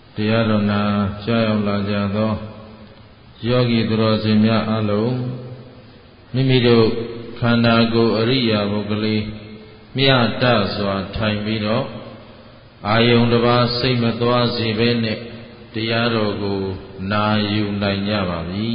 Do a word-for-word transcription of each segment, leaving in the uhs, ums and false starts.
တရားတော်နာကြားရောက်လာကြသောယောဂီသူတော်စင်များအလုံးမိမိတို့ခန္ဓာကိုယ်အရိယာပုဂ္ဂလိမြတ်တစွာထိုင်ပြီးတော့အာယုန်တစ်ပါးစိတ်မသွားစေဘဲနဲ့တရားတော်ကိုနာယူနိုင်ကြပါပြီ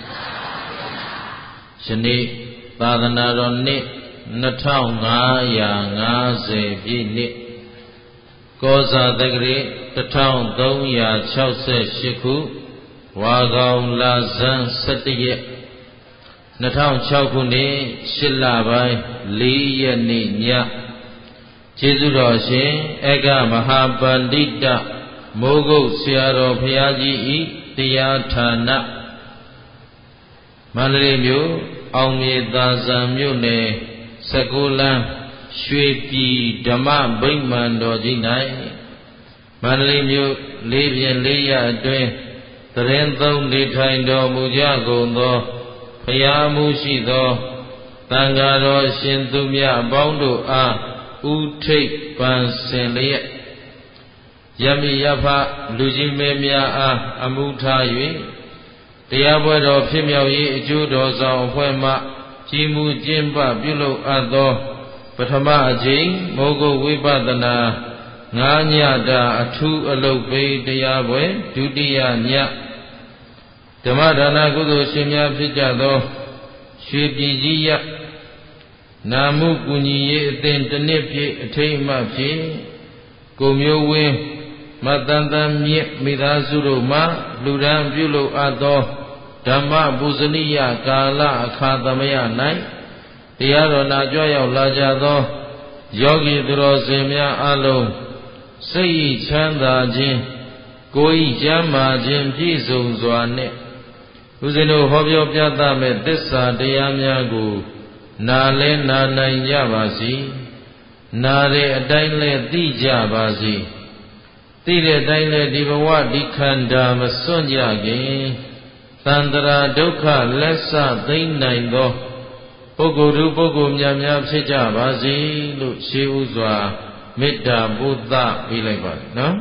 ယနေ့သာသနာတော်နှစ်နှစ်ထောင်ငါးရာငါးဆယ်ပြည့်နှစ်ကောဇာတက္ကရာတစ်ထောင်သုံးရာခြောက်ဆယ်ရှစ်ခုဝါကောင်လဇန်ဆယ်တစ်ရက်နှစ်ထောင်ခြောက်ခုနှစ်ရှစ်လပိုင်းလေးရက်နေ့ညကျေးဇူးတော်ရှင်ဧကမဟာပန္တိတမိုးကုတ်ဆရာတော်ဘုရားကြီးဤတရားဌာနမန္တလေးမြို့အောင်မြေသာဇံမြို့နယ်စကုလန်းရွှေပြည်ဓမ္မဗိမာန်တော်ကြီး၌မန္တလေးမြို့လေးပြင်းလေးရအတွင်းသရင်သုံးနေထိုင်တော်မူကြကုန်သောဘုရားမှုရှိသောသံဃာတော်ရှင်သူမြတ်အပေါင်းတို့အားဥထိပ်ပန်ဆင်လျက်ယမိယဖလူကြီးမင်းများအားအမှုထား၍တရားပွဲတော်ဖြစ်မြောက်ရေးအကျိုးတော်ဆောင်အဖွဲ့မှကြီးမှုကျင်းပပြုလုပ်အပ်သောပထမအကြိမ်မိုးကုတ်ဝိပဿနာငါးညတာအထူးအလုပ်ပေးတရားပွဲဒုတိယညဓမ္မဒါနကုသိုလ်ရှင်များဖြစ်ကြသောရွှေပြည်ကြီးရနာမှုကူညီရေးအသင်းတစ်နှစ်ပြည့်အထိမ်းအမှတ်ဖြင့်ကိုမျိုးဝင်းမတန်တန်မြင့်မိသားစုတို့မှလူဒန်းပြုလုပ်အပ်သောဓမ္မပူဇနိယကာလအခါသမယ၌တရားတော်နာကြွရောက်လာကြသောယောဂီသူတော်စင်များအလုံးစိတ်ချမ်းသာခြင်းကိုယ်ကျမ်းမာခြင်းပြည့်စုံစွာနှင့်ဦးဇင်းတို့ဟောပြောပြသမဲ့သစ္စာတရားများကိုနာလဲနာနိုင်ကြပါစေနာတဲ့အတိုင်းလဲသိကြပါစေသိတဲ့အတိုင်းလဲဒီဘဝဒီခန္ဓာမစွန့်ကြခင်သန္တရာဒုက္ခလက်ဆသိမ့်နိုင်သောပုဂ္ဂိုလ်သူပုဂ္ဂိုလ်များများဖြစ်ကြပါစေလို့ရှေးဥစွာမေတ္တာပို့သပေးလိုက်ပါနော်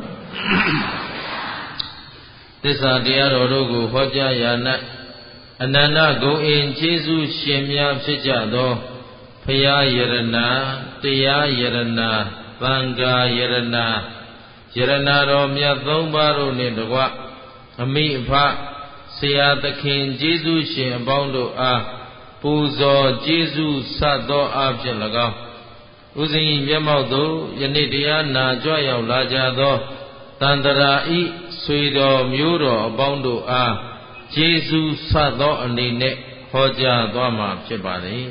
သစ္စာတရားတော်တို့ကိုဟောကြားရာ၌အနန္တဂုဏ်အင်ကျေးဇူးရှင်များဖြစ်ကြသောဘုရားယရဏတရားယရဏသံဃာယရဏယရဏတော်မြတ်သုံးပါးတို့နှင့်တကွအမိအဖဆရာသခင်ကျေးဇူးရှင်အပေါင်းတို့အားပူဇော်ကျေးဇူးဆပ်သောအားဖြင့်၎င်းဥစဉ်ဤမျက်မှောက်သို့ယနေ့တရားနာကြွရောက်လာကြသောတန်တရာဤဆွေတော်မျိုးတော်အပေါင်းတို့အားကျေးဇူးဆပ်သောအနေနဲ့ဟောကြားသွားမှာဖြစ်ပါတယ်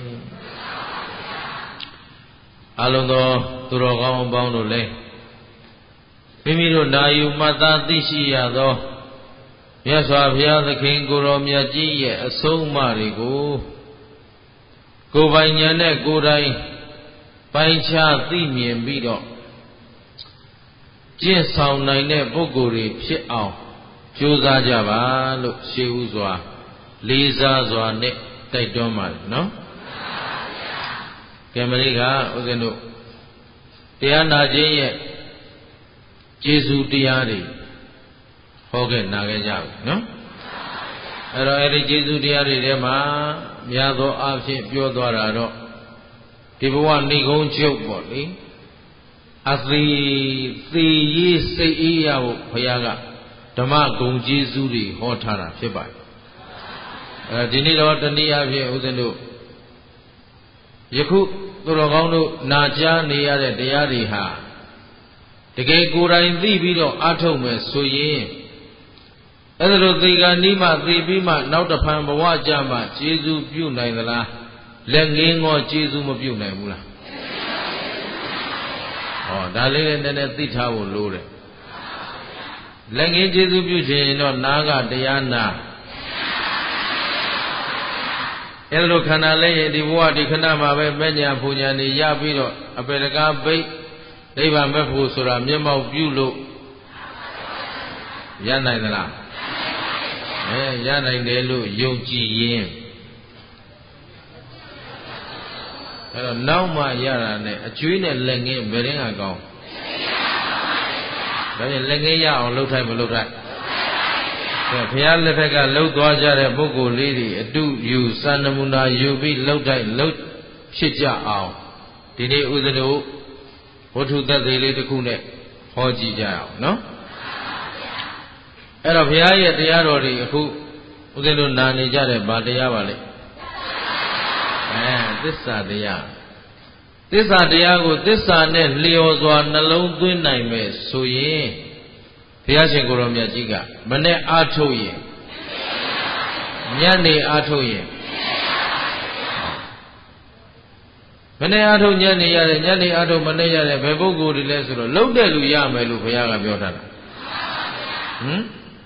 အလုံးသောသူတော်ကောင်းအပေါင်းတို့လည်းမိမိတို့နာယူမှတ်သားသိရှိရသောမြတ်စွာဘုရားသခင်ကိုယ်တော်မြတ်ကြီးရဲ့အဆုံးအမတွေကိုကိုယ်ပိုင်ဉာဏ်နဲ့ကိုယ်တိုင်ပိုင်းခြားသိမြင်ပြီးတော့ကျင့်ဆောင်နိုင်တဲ့ပုဂ္ဂိုလ်တွေဖြစ်အောင်ကြိုးစားကြပါလို့ရှေးဥစွာလေးစားစွာနဲ့တိုက်တွန်းပါတယ်နော်ကဲမလေးကဥစဉ်တို့တရားနာခြင်းရဲ့ကျေးဇူးတရားတွေဟောခဲ့နာခဲ့ကြပြီနော်အဲ့တော့အဲ့ဒီကျေးဇူးတရားတွေထဲမှာများသောအားဖြင့်ပြောသွားတာတော့ဒီဘဝဏိကုံးချုပ်ပေါ့လေအသေးသေးရေးစိတ်အေးရဖို့ဘုရားကဓမ္မဂုဏ်ကျေးဇူးတွေဟောထားတာဖြစ်ပါတယ်အဲဒီနေ့တော့တနည်းအားဖြင့်ဦးဇင်းတို့ယခုသူတော်ကောင်းတို့နာကြားနေရတဲ့တရားတွေဟာတကယ်ကိုယ်တိုင်သိပြီးတော့အားထုတ်မယ်ဆိုရင်အဲ့ဒါလိုသေကံဤမှသိပြီးမှနောက်တစ်ဖန်ဘဝကြမှာကျေးဇူးပြုနိုင်သလားလက်ငင်းငေါကျေးဇူးမပြုနိုင်ဘူးလားဟောဒါလေးလည်းနည်းနည်းသိထားဖို့လိုတယ်လက်ငင်းကျေးဇူးပြုခြင်းတော့နာကတရားနာအဲ့လိုခန္ဓာလဲရင်ဒီဘဝဒီခဏမှာပဲမဲ့ညာပူညာနေရပြီးတော့အပေတကားပိတ်နိဗ္ဗာန်မဲ့ဖို့ဆိုတာမျက်မှောက်ပြုလို့ရနိုင်သလားအဲရနိုင်တယ်လို့ယုံကြည်ရင်အဲ့တော့နောက်မှရတာနဲ့အကျွေးနဲ့လက်ငင်းဘယ်ရင်ကကောင်းဒါဖြင့်လက်ငယ်ရအောင်လှုပ်ထိုက်မလှုပ်ထိုက်ဘုရားလက်ထက်ကလှုပ်သွားကြတဲ့ပုဂ္ဂိုလ်လေးတွေအတုယူစံနမူနာယူပြီးလှုပ်ထိုက်လှုပ်ဖြစ်ကြအောင်ဒီနေ့ဥဒ္ဒတို့ဝတ္ထုသက်သေလေးတစ်ခုနဲ့ဟောကြည့်ကြအောင်နော်အဲ့တော့ဘုရားရဲ့တရားတော်တွေအခုဥဒ္ဒတို့နာနေကြတဲ့ဗာတရားပါလေအဲသစ္စာတရားသစ္စာတရားကိုသစ္စာနဲ့လျော်စွာနှလုံးသွင်းနိုင်မယ်ဆိုရင်ဘုရားရှင်ကိုယ်တော်မြတ်ကြီးကမနဲ့အားထုတ်ရင်ညနေအားထုတ်ရင်မနဲ့အားထုတ်ညနေရတယ်ညနေအားထုတ်မနဲ့ရတယ်ဘယ်ပုဂ္ဂိုလ်တွေလဲဆိုတော့လှုပ်တဲ့လူရမယ်လို့ဘုရားကပြောထားတာဟမ်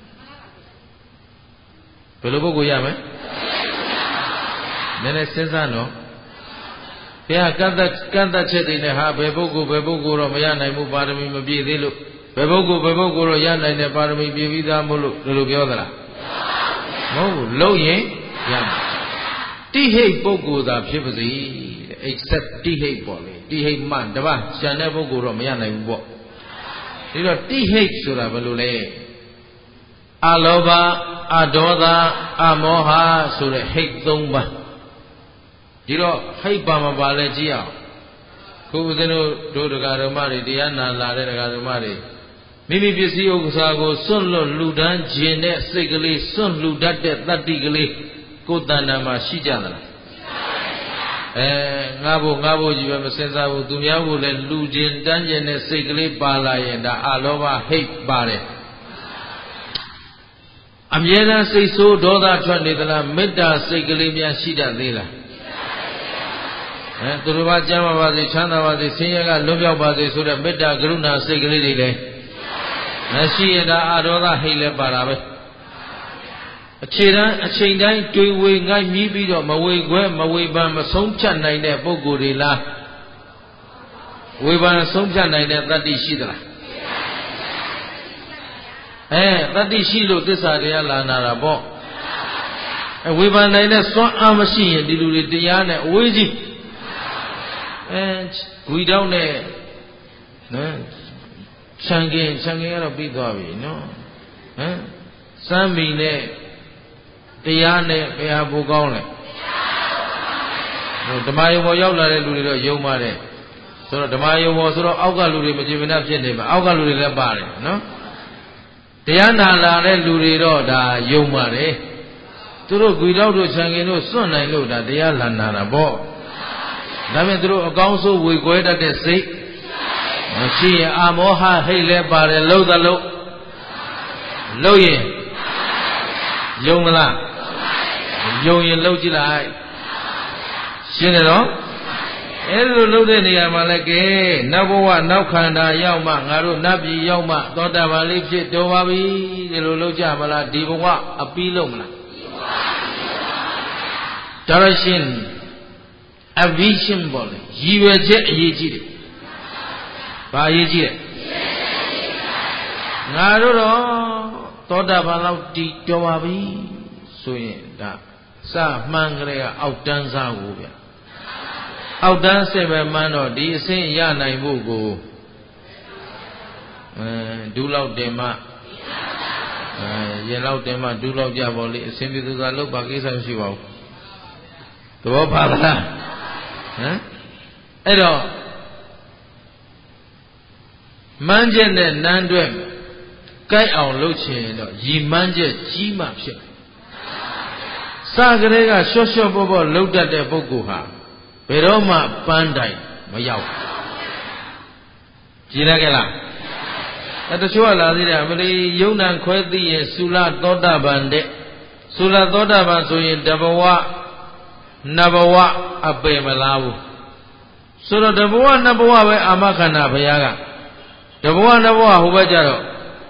ဘယ်လိုပုဂ္ဂိုလ်ရမလဲနည်းနည်းစဉ်းစားနော်ဘုရားကန့်သက်ကန့်သက်ချက်တွေနဲ့ဟာဘယ်ပုဂ္ဂိုလ်ဘယ်ပုဂ္ဂိုလ်တော့မရနိုင်ဘူးပါရမီမပြည့်သေးလို့ဘယ်ပုဂ္ဂိုလ်ဘယ်ပုဂ္ဂိုလ်တော့ရနိုင်တဲ့ပါရမီပြည့်ပြီးသားမို့လို့ဒီလိုပြောသလားမဟုတ်ဘူးလုံးရင်ရမယ်တိဟိတ်ပုဂ္ဂိုလ်သာဖြစ်ပါစေ except တိဟိတ်ပေါ့လေတိဟိတ်မှတပါးရှံတဲ့ပုဂ္ဂိုလ်တော့မရနိုင်ဘူးပေါ့ဒီတော့တိဟိတ်ဆိုတာဘယ်လိုလဲအလောဘအဒေါသအမောဟဆိုတဲ့ဟိတ်သုံးပါးဒီတော့ဟိတ်ပါမပါလဲကြည့်အောင်ခုဦးဇင်းတို့တို့တရားဓမ္မတွေတရားနာလာတဲ့တရားဓမ္မတွေမိမိပစ္စည်းဥစ္စာကိုစွန့်လွတ်လူဒန်းခြင်းတဲ့စိတ်ကလေးစွန့်လူတတ်တဲ့တတ္တိကလေးကိုယ်တဏ္ဍာမှာရှိကြသလားအဲငါ့ဘို့ငါ့ဘို့ကြီးပဲမစင်စားဘူးသူများဘို့လည်းလူခြင်းတန်းခြင်းတဲ့စိတ်ကလေးပါလာရင်ဒါအလောဘဟိတ်ပါတယ်အမြဲတမ်းစိတ်ဆိုးဒေါသထွက်နေသလားမေတ္တာစိတ်ကလေးများရှိတတ်သေးလားအဲသူတို့ဘာကျမ်းပါပါစေချမ်းသာပါစေဆင်းရဲကလွတ်မြောက်ပါစေဆိုတဲ့မေတ္တာကရုဏာစိတ်ကလေးတွေလည်းမရှိရတာအဒေါသဟိတ်လည်းပါတာပဲအခြေတန်းအချိန်တိုင်းတွေးဝေငိုက်မြည်ပြီးတော့မဝေခွဲမဝေပန်းမဆုံးဖြတ်နိုင်တဲ့ပုဂ္ဂိုလ်တွေလားဝေပန်းဆုံးဖြတ်နိုင်တဲ့တတ္တိရှိသလားအဲတတ္တိရှိလို့သစ္စာတရားလာနာတာပေါ့အဲဝေပန်းနိုင်တဲ့စွမ်းအားမရှိရင်ဒီလူတွေတရားနဲ့အဝေးကြီးအဲဂွီတောင်းနဲ့နော်ခြံကင်းခြံကင်းကတော့ပြီးသွားပြီနော်ဟမ်စမ်းမီနဲ့တရားနဲ့ဘယ်ဟာပိုကောင်းလဲဟိုဓမ္မယုံပေါ်ရောက်လာတဲ့လူတွေတော့ယုံပါတယ်ဆိုတော့ဓမ္မယုံပေါ်ဆိုတော့အောက်ကလူတွေမကြည်မနှက်ဖြစ်နေမှာအောက်ကလူတွေလည်းပါတယ်နော်တရားနာလာတဲ့လူတွေတော့ဒါယုံပါတယ်သူတို့ဂွီတောက်တို့ခြံကင်းတို့စွန့်နိုင်လို့ဒါတရားလာနာတာပေါ့ဒါပေမဲ့သူတို့အကောင်းဆုံးဝေခွဲတတ်တဲ့စိတ်မရှိရင်အာမောဟဟိတ်လဲပါတယ်လှုပ်သလို့လှုပ်ရင်ယုံမလားယုံရင်လှုပ်ကြည့်လိုက်ရှင်းတယ်နော်အဲ့လိုလှုပ်တဲ့နေရာမှာလည်းကဲနောက်ဘဝနောက်ခန္ဓာရောက်မှငါတို့နတ်ပြည်ရောက်မှသောတာပန်လေးဖြစ်တော်ပါပြီဒီလိုလှုပ်ကြမလားဒီဘဝအပြီးလုံးမလားဒါရရှင်အဘိရှင်ပေါ်လေရည်ရွယ်ချက်အရေးကြီးတယ်ဘာအရေးကြီးလဲငါတို့တော့သောတာပန်လောက်တည်တော်ပါပြီဆိုရင်ဒါစမှန်ကြတဲ့အောက်တန်းစားကိုဗျအောက်တန်းစစ်ပဲမှန်းတော့ဒီအဆင့်ရနိုင်ဖို့ကိုအဲဒူးလောက်တင်မှအဲရေလောက်တင်မှဒူးလောက်ကြပါလေအဆင်ပြေသူသာလောက်ပါကိစ္စမရှိပါဘူးသဘောပါလားဟမ်အဲ့တော့မှန်းချက်နဲ့နန်းတွဲကြိုက်အောင်လုပ်ချင်တော့ရည်မှန်းချက်ကြီးမှဖြစ်စကလေးကရှော့ရှော့ပေါ့ပေါ့လှုပ်တတ်တဲ့ပုဂ္ဂိုလ်ဟာဘယ်တော့မှပန်းတိုင်မရောက်ကြည်လိုက်ကြလားအဲတချို့ကလာသေးတယ်အမလီယုံ nant ခွဲသိရင်သုလသောတာပန်တဲ့သုလသောတာပန်ဆိုရင်တဘဝနဘဝအပေမလားဘူးဆိုတော့တဘဝနဘဝပဲအာမခန္ဓာဘုရားကတဘဝနဘဝဟိုဘက်ကြတော့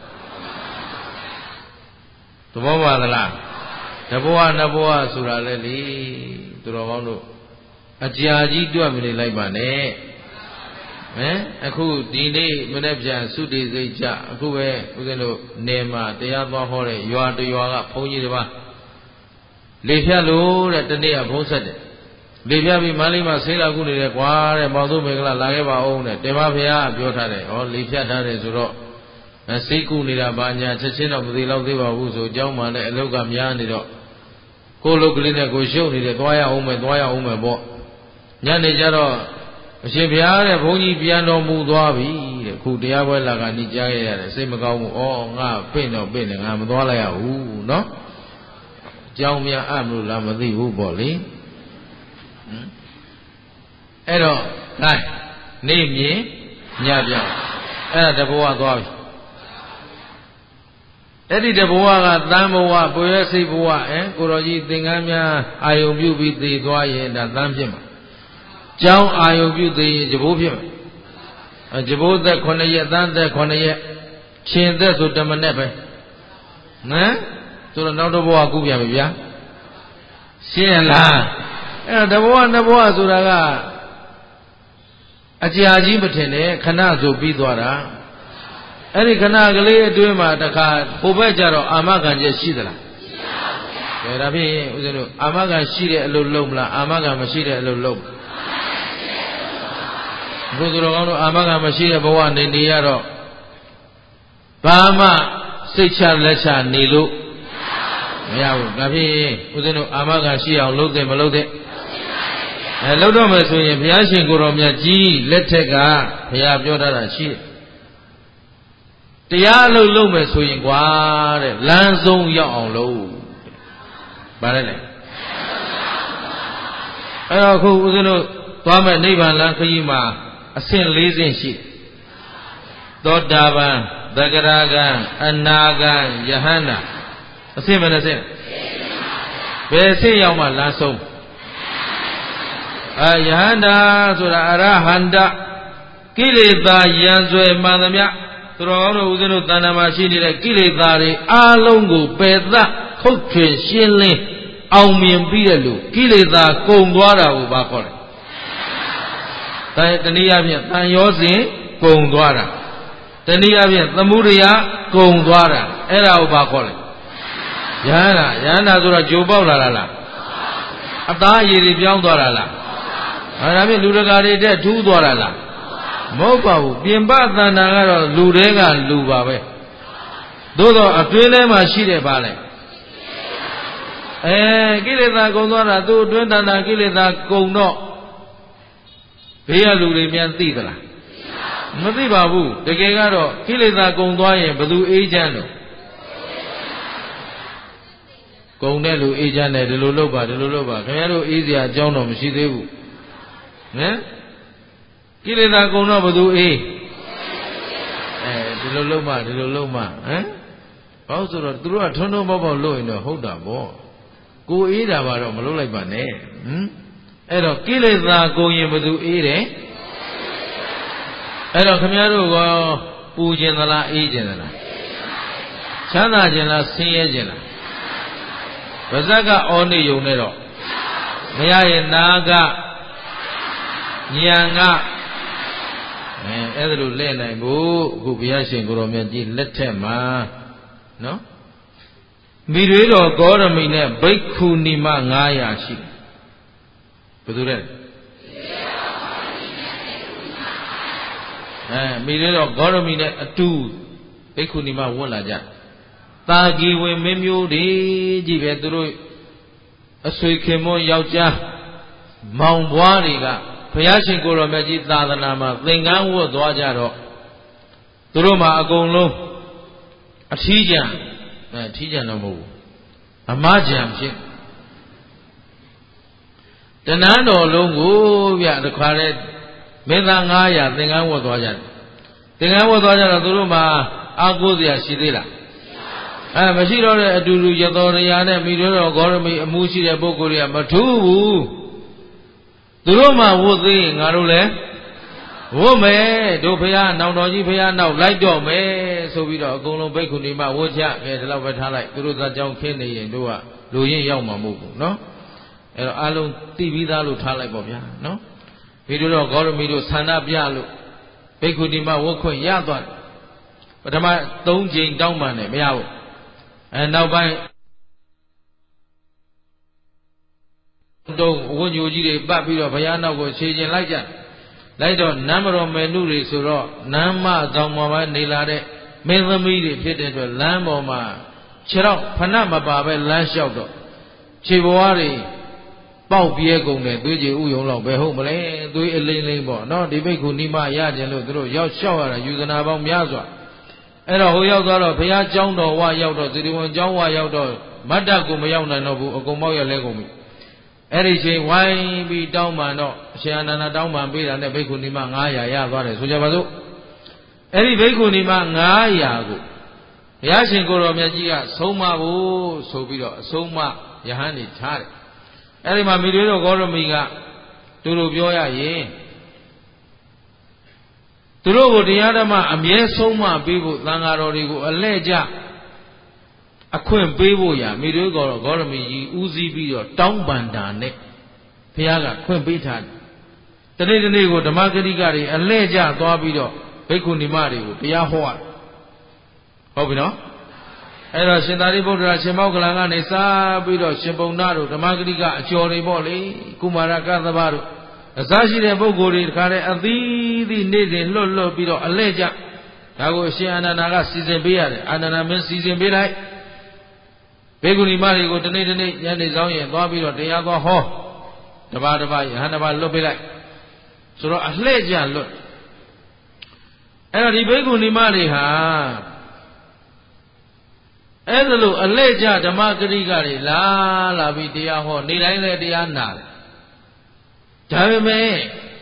သဘောပါသလားတဘဝနဘဝဆိုတာလေလေသူတော်ကောင်းတို့အကြာကြီးတွက်မနေလိုက်ပါနဲ့ဟမ်အခုဒီနေ့မနေ့ပြန်သုတေစိတ်ကြအခုပဲဦးဇင်းတို့နေမှာတရားသွားဟောတဲ့ရွာတရွာကဘုန်းကြီးတစ်ပါးလေဖြတ်လို့တဲ့တနေ့ကဘုန်းဆက်တယ်လေဖြတ်ပြီးမန္တလေးမှာဆေးလာခုနေတယ်ကွာတဲ့မောင်စုမင်္ဂလာလာခဲ့ပါဦးတဲ့တင်ပါဗျာပြောထားတယ်ဟောလေဖြတ်ထားတယ်ဆိုတော့စိတ်ကူနေတာဘာညာချက်ချင်းတော့မသိတော့သေးပါဘူးဆိုအကြောင်းမှလည်းအလုတ်ကများနေတော့ကိုယ်လုတ်ကလေးနဲ့ကိုရှုပ်နေတယ်သွားရအောင်မယ်သွားရအောင်မယ်ပေါ့ညနေကျတော့အရှင်ဘုရားတဲ့ဘုန်းကြီးပြန်တော်မူသွားပြီတဲ့ခုတရားပွဲလာကနေကြားရရတယ်စိတ်မကောင်းဘူးဩငါပင့်တော့ပင့်တယ်ငါမသွားလိုက်ရဘူးနော်အကြောင်းများအမလို့လားမသိဘူးပေါ့လေအဲ့တော့ဟဲ့နေမြင်ညပြောင်းအဲ့ဒါတဘဝသွားပြီအဲ့ဒီတဘဝကသံဘဝပုရစိတ်ဘဝအဲကိုတော်ကြီးသင်္ကန်းများအာယုံပြုပြီးသိသွားရင်ဒါသံဖြစ်မှာကျောင်းအာယုံပြုသိရင်ကြဘိုးဖြစ်မှာအဲကြဘိုးသက်ခုနှစ်ရက်သံသက်ခုနှစ်ရက်ရှင်သက်ဆိုတမနဲ့ပဲနော်ဆိုတော့နောက်တဘဝကူးပြန်ပြီဗျာရှင်းရလားအဲ့တော့တဘဝနှစ်ဘဝဆိုတာကအကြာကြီးမထင်နဲ့ခဏဆိုပြီးသွားတာအဲ့ဒီခဏကလေးအတွင်းမှာတခါဟိုဘက်ကျတော့အာမခံချက်ရှိသလားရှိပါဘူး။ဒါဖြင့်ဦးဇင်းတို့အာမခံရှိတဲ့အလုပ်လုပ်မလားအာမခံမရှိတဲ့အလုပ်လုပ်ဘုရားတော်ကောင်းတို့အာမခံမရှိတဲ့ဘဝနေနေရတော့ဘာမှစိတ်ချလက်ချနေလို့မရဘူး။ဒါဖြင့်ဦးဇင်းတို့အာမခံရှိအောင်လုပ်တယ်မလုပ်တဲ့အဲလုပ်တော့မယ်ဆိုရင်ဘုရားရှင်ကိုယ်တော်မြတ်ကြီးလက်ထက်ကဘုရားပြောထားတာရှိတယ်တရားအလုပ်လုပ်မယ်ဆိုရင်ကွာတဲ့လမ်းဆုံးရောက်အောင်လုပ်ဗါလဲလေအဲ့တော့ခုဦးဇင်းတို့သွားမဲ့နိဗ္ဗာန်လမ်းခရီးမှာအဆင့်၄ဆင့်ရှိသောတာပန်သဂရဂံအနာဂံယဟန္တာအဆင့်ဘယ်နှဆင့်ဘယ်ဆင့်ရောက်မှလမ်းဆုံးအာယဟန္တာဆိုတာအရဟန္တာကိလေသာယံဆွဲမှန်သမျှသူတော်ကောင်းတို့ဦးဇင်းတို့တဏ္ဍာမှာရှိနေတဲ့ကိလေသာတွေအားလုံးကိုပယ်သခုတ်ထွင်ရှင်းလင်းအောင်မြင်ပြီးတဲ့လူကိလေသာကုန်သွားတာကိုဘာခေါ်လဲ။ဒါတနည်းအားဖြင့်တန်ရောစဉ်ကုန်သွားတာတနည်းအားဖြင့်သမုဒယကုန်သွားတာအဲ့ဒါကိုဘာခေါ်လဲ။ယဟန္တာယဟန္တာဆိုတော့ဂျိုပေါက်လာလားအသားအရည်တွေပြောင်းသွားတာလား။ဒါဖြင့်လူတကာတွေတဲ့ထူးသွားတာလားမဟုတ်ပါဘူးပြင်ပသဏ္ဍာန်ကတော့လူတွေကလူပါပဲသို့တော့အတွင်းထဲမှာရှိတယ်ပါလေအဲကိလေသာကုန်သွားတာသူ့အတွင်းတဏ္ဍာကိလေသာကုန်တော့ဘေးကလူတွေမြန်သိသလားမသိပါဘူးတကယ်ကတော့ကိလေသာကုန်သွားရင်ဘယ်သူအေးချမ်းလို့ကုန်တဲ့လူအေးချမ်းတယ်ဒီလိုလုပ်ပါဒီလိုလုပ်ပါခင်ဗျားတို့အေးစရာအကြောင်းတော့မရှိသေးဘူးဟမ်ကိလေသာကုန်တော့ဘသူအေးအဲဒီလိုလုံးမဒီလိုလုံးမဟမ်ဘာလို့ဆိုတော့သူတို့ကထွန်းထွန်းပေါက်ပေါက်လို့ရင်တော့ဟုတ်တာပေါ့ကိုအေးတာပါတော့မလုပ်လိုက်ပါနဲ့ဟမ်အဲ့တော့ကိလေသာကုန်ရင်ဘသူအေးတယ်အဲ့တော့ခမည်းတော်ကပူခြင်းသလားအေးခြင်းသလားချမ်းသာခြင်းလားဆင်းရဲခြင်းလားဗဇက်ကအောနေယုံနဲ့တော့မရရင်နာကဉာဏ်ကအဲအဲ့ဒါလိုလဲနိုင်ဖို့အခုဘုရားရှင်ကိုရောမြတ်ကြီးလက်ထက်မှာနော်မိတွေတော်ဂေါရမိနဲ့ဘိက္ခုနီမငါးရာရှိဘယ်သူလဲအဲမိတွေတော်ဂေါရမိနဲ့အတူဘိက္ခုနီမဝတ်လာကြတာဂီဝင်မင်းမျိုးတွေကြီးပဲသူတို့အဆွေခင်မွန်းယောက်ျားမောင်ဘွားတွေကဘုရားရှင်ကိုယ်တော်မြတ်ကြီးသာသနာမှာသင်္ကန်းဝတ်သွားကြတော့သူတို့မှာအကုန်လုံးအထီးကျန်အဲအထီးကျန်တော့မဟုတ်ဘူးအမကျန်ဖြစ်တဏန်းတော်လုံးကိုဗျတခါလဲမင်းသားငါးရာသင်္ကန်းဝတ်သွားကြတယ်သင်္ကန်းဝတ်သွားကြတော့သူတို့မှာအာကိုးစရာရှိသေးလားအဲမရှိတော့တဲ့အတူတူရတော်ရရာနဲ့မိတို့တော်ဂေါရမိအမှုရှိတဲ့ပုဂ္ဂိုလ်တွေကမထူးဘူးသူတို့မှဝတ်သေးရင်ငါတို့လည်းဝတ်မယ်တို့ဖရာနောင်တော်ကြီးဖရာနောက်လိုက်တော့မယ်ဆိုပြီးတော့အကုန်လုံးဘိက္ခုနီမဝတ်ချအဲဒီလောက်ပဲထားလိုက်သူတို့သားကြောင့်ခင်းနေရင်တို့ကလူရင်းရောက်မှာမဟုတ်ဘူးနော်အဲတော့အလုံးတိပြီးသားလို့ထားလိုက်ပေါ့ဗျာနော်မိတို့တော့ဂေါရမီတို့ဆန္ဒပြလို့ဘိက္ခုနီမဝတ်ခွင့်ရသွားတယ်ပထမသုံးချိန်တောင်းပန်တယ်မရဘူးအဲနောက်ပိုင်းတော့ဝညိုကြီးတွေပတ်ပြီးတော့ဘုရားနောက်ကိုခြေကျင်လိုက်ကြလိုက်တော့နမ်းမတော်မယ်နုတွေဆိုတော့နမ်းမဆောင်မှာပဲနေလာတဲ့မင်းသမီးတွေဖြစ်တဲ့အတွက်လမ်းပေါ်မှာခြေတော့ဖဏမပါပဲလမ်းလျှောက်တော့ခြေဘဝတွေပေါက်ပြဲကုန်တယ်သွေးကြည်ဥယုံလောက်ပဲဟုတ်မလဲသွေးအလိမ့်လိမ့်ပေါ့နော်ဒီဘိက္ခုနီမရခြင်းလို့သူတို့ရောက်လျှောက်ရတာယူဇနာပေါင်းများစွာအဲ့တော့ဟိုရောက်သွားတော့ဘုရားကျောင်းတော်ဝရောက်တော့စီရီဝန်ကျောင်းဝရောက်တော့မတ်တကိုမရောက်နိုင်တော့ဘူးအကုန်မောက်ရလဲကုန်ပြီအဲ့ဒီချိန်ဝိုင်းပြီးတောင်းပန်တော့အရှင်အနန္ဒတောင်းပန်ပေးတာနဲ့ဘိက္ခုနီမငါးရာရသွားတယ်ဆိုကြပါစို့အဲ့ဒီဘိက္ခုနီမငါးရာကိုဘုရားရှင်ကိုတော်မြတ်ကြီးကဆုံးမဖို့ဆိုပြီးတော့အဆုံးမယဟန်နေထားတယ်အဲ့ဒီမှာမိတွေတော်ဂေါရမီကသူတို့ပြောရရင်သူတို့ကိုတရားဓမ္မအမြဲဆုံးမပေးဖို့သံဃာတော်တွေကိုအလဲ့ကျအခွင့်ပေးဖို့ရမိတွေတော်ဂေါရမီကြီးဦးစီးပြီးတော့တောင်းပန်တာနဲ့ဘုရားကခွင့်ပေးထားတယ်တနေ့တနေ့ကိုဓမ္မဂရိကတွေအလဲ့ကျသွားပြီးတော့ဘိက္ခုနီမတွေကိုတရားဟောရတယ်ဟုတ်ပြီနော်အဲ့တော့ရှင်သာရိပုတ္တရာရှင်မောက္ကလန်ကနေစပြီးတော့ရှင်ပုံနာတို့ဓမ္မဂရိကအကျော်တွေပေါ့လေကုမာရကသဗ္ဗတို့အစရှိတဲ့ပုဂ္ဂိုလ်တွေတခါတည်းအသီးသီးနေ့စဉ်လွတ်လွတ်ပြီးတော့အလဲ့ကျဒါကိုအရှင်အာနန္ဒာကစီစဉ်ပေးရတယ်အာနန္ဒာမင်းစီစဉ်ပေးလိုက်ဘေကုဏီမတွေကိုတနေ့တနေ့ညနေဆောင်ရင်သွားပြီးတော့တရားသွားဟောတပါးတပါးယဟန်တပါးလွတ်ပေးလိုက်ဆိုတော့အလှဲ့ကျလွတ်အဲ့တော့ဒီဘေကုဏီမတွေဟာအဲ့ဒါလို့အလှဲ့ကျဓမ္မဂရိကတွေလာလာပြီးတရားဟောနေတိုင်းလည်းတရားနာတယ်ဒါပေမဲ့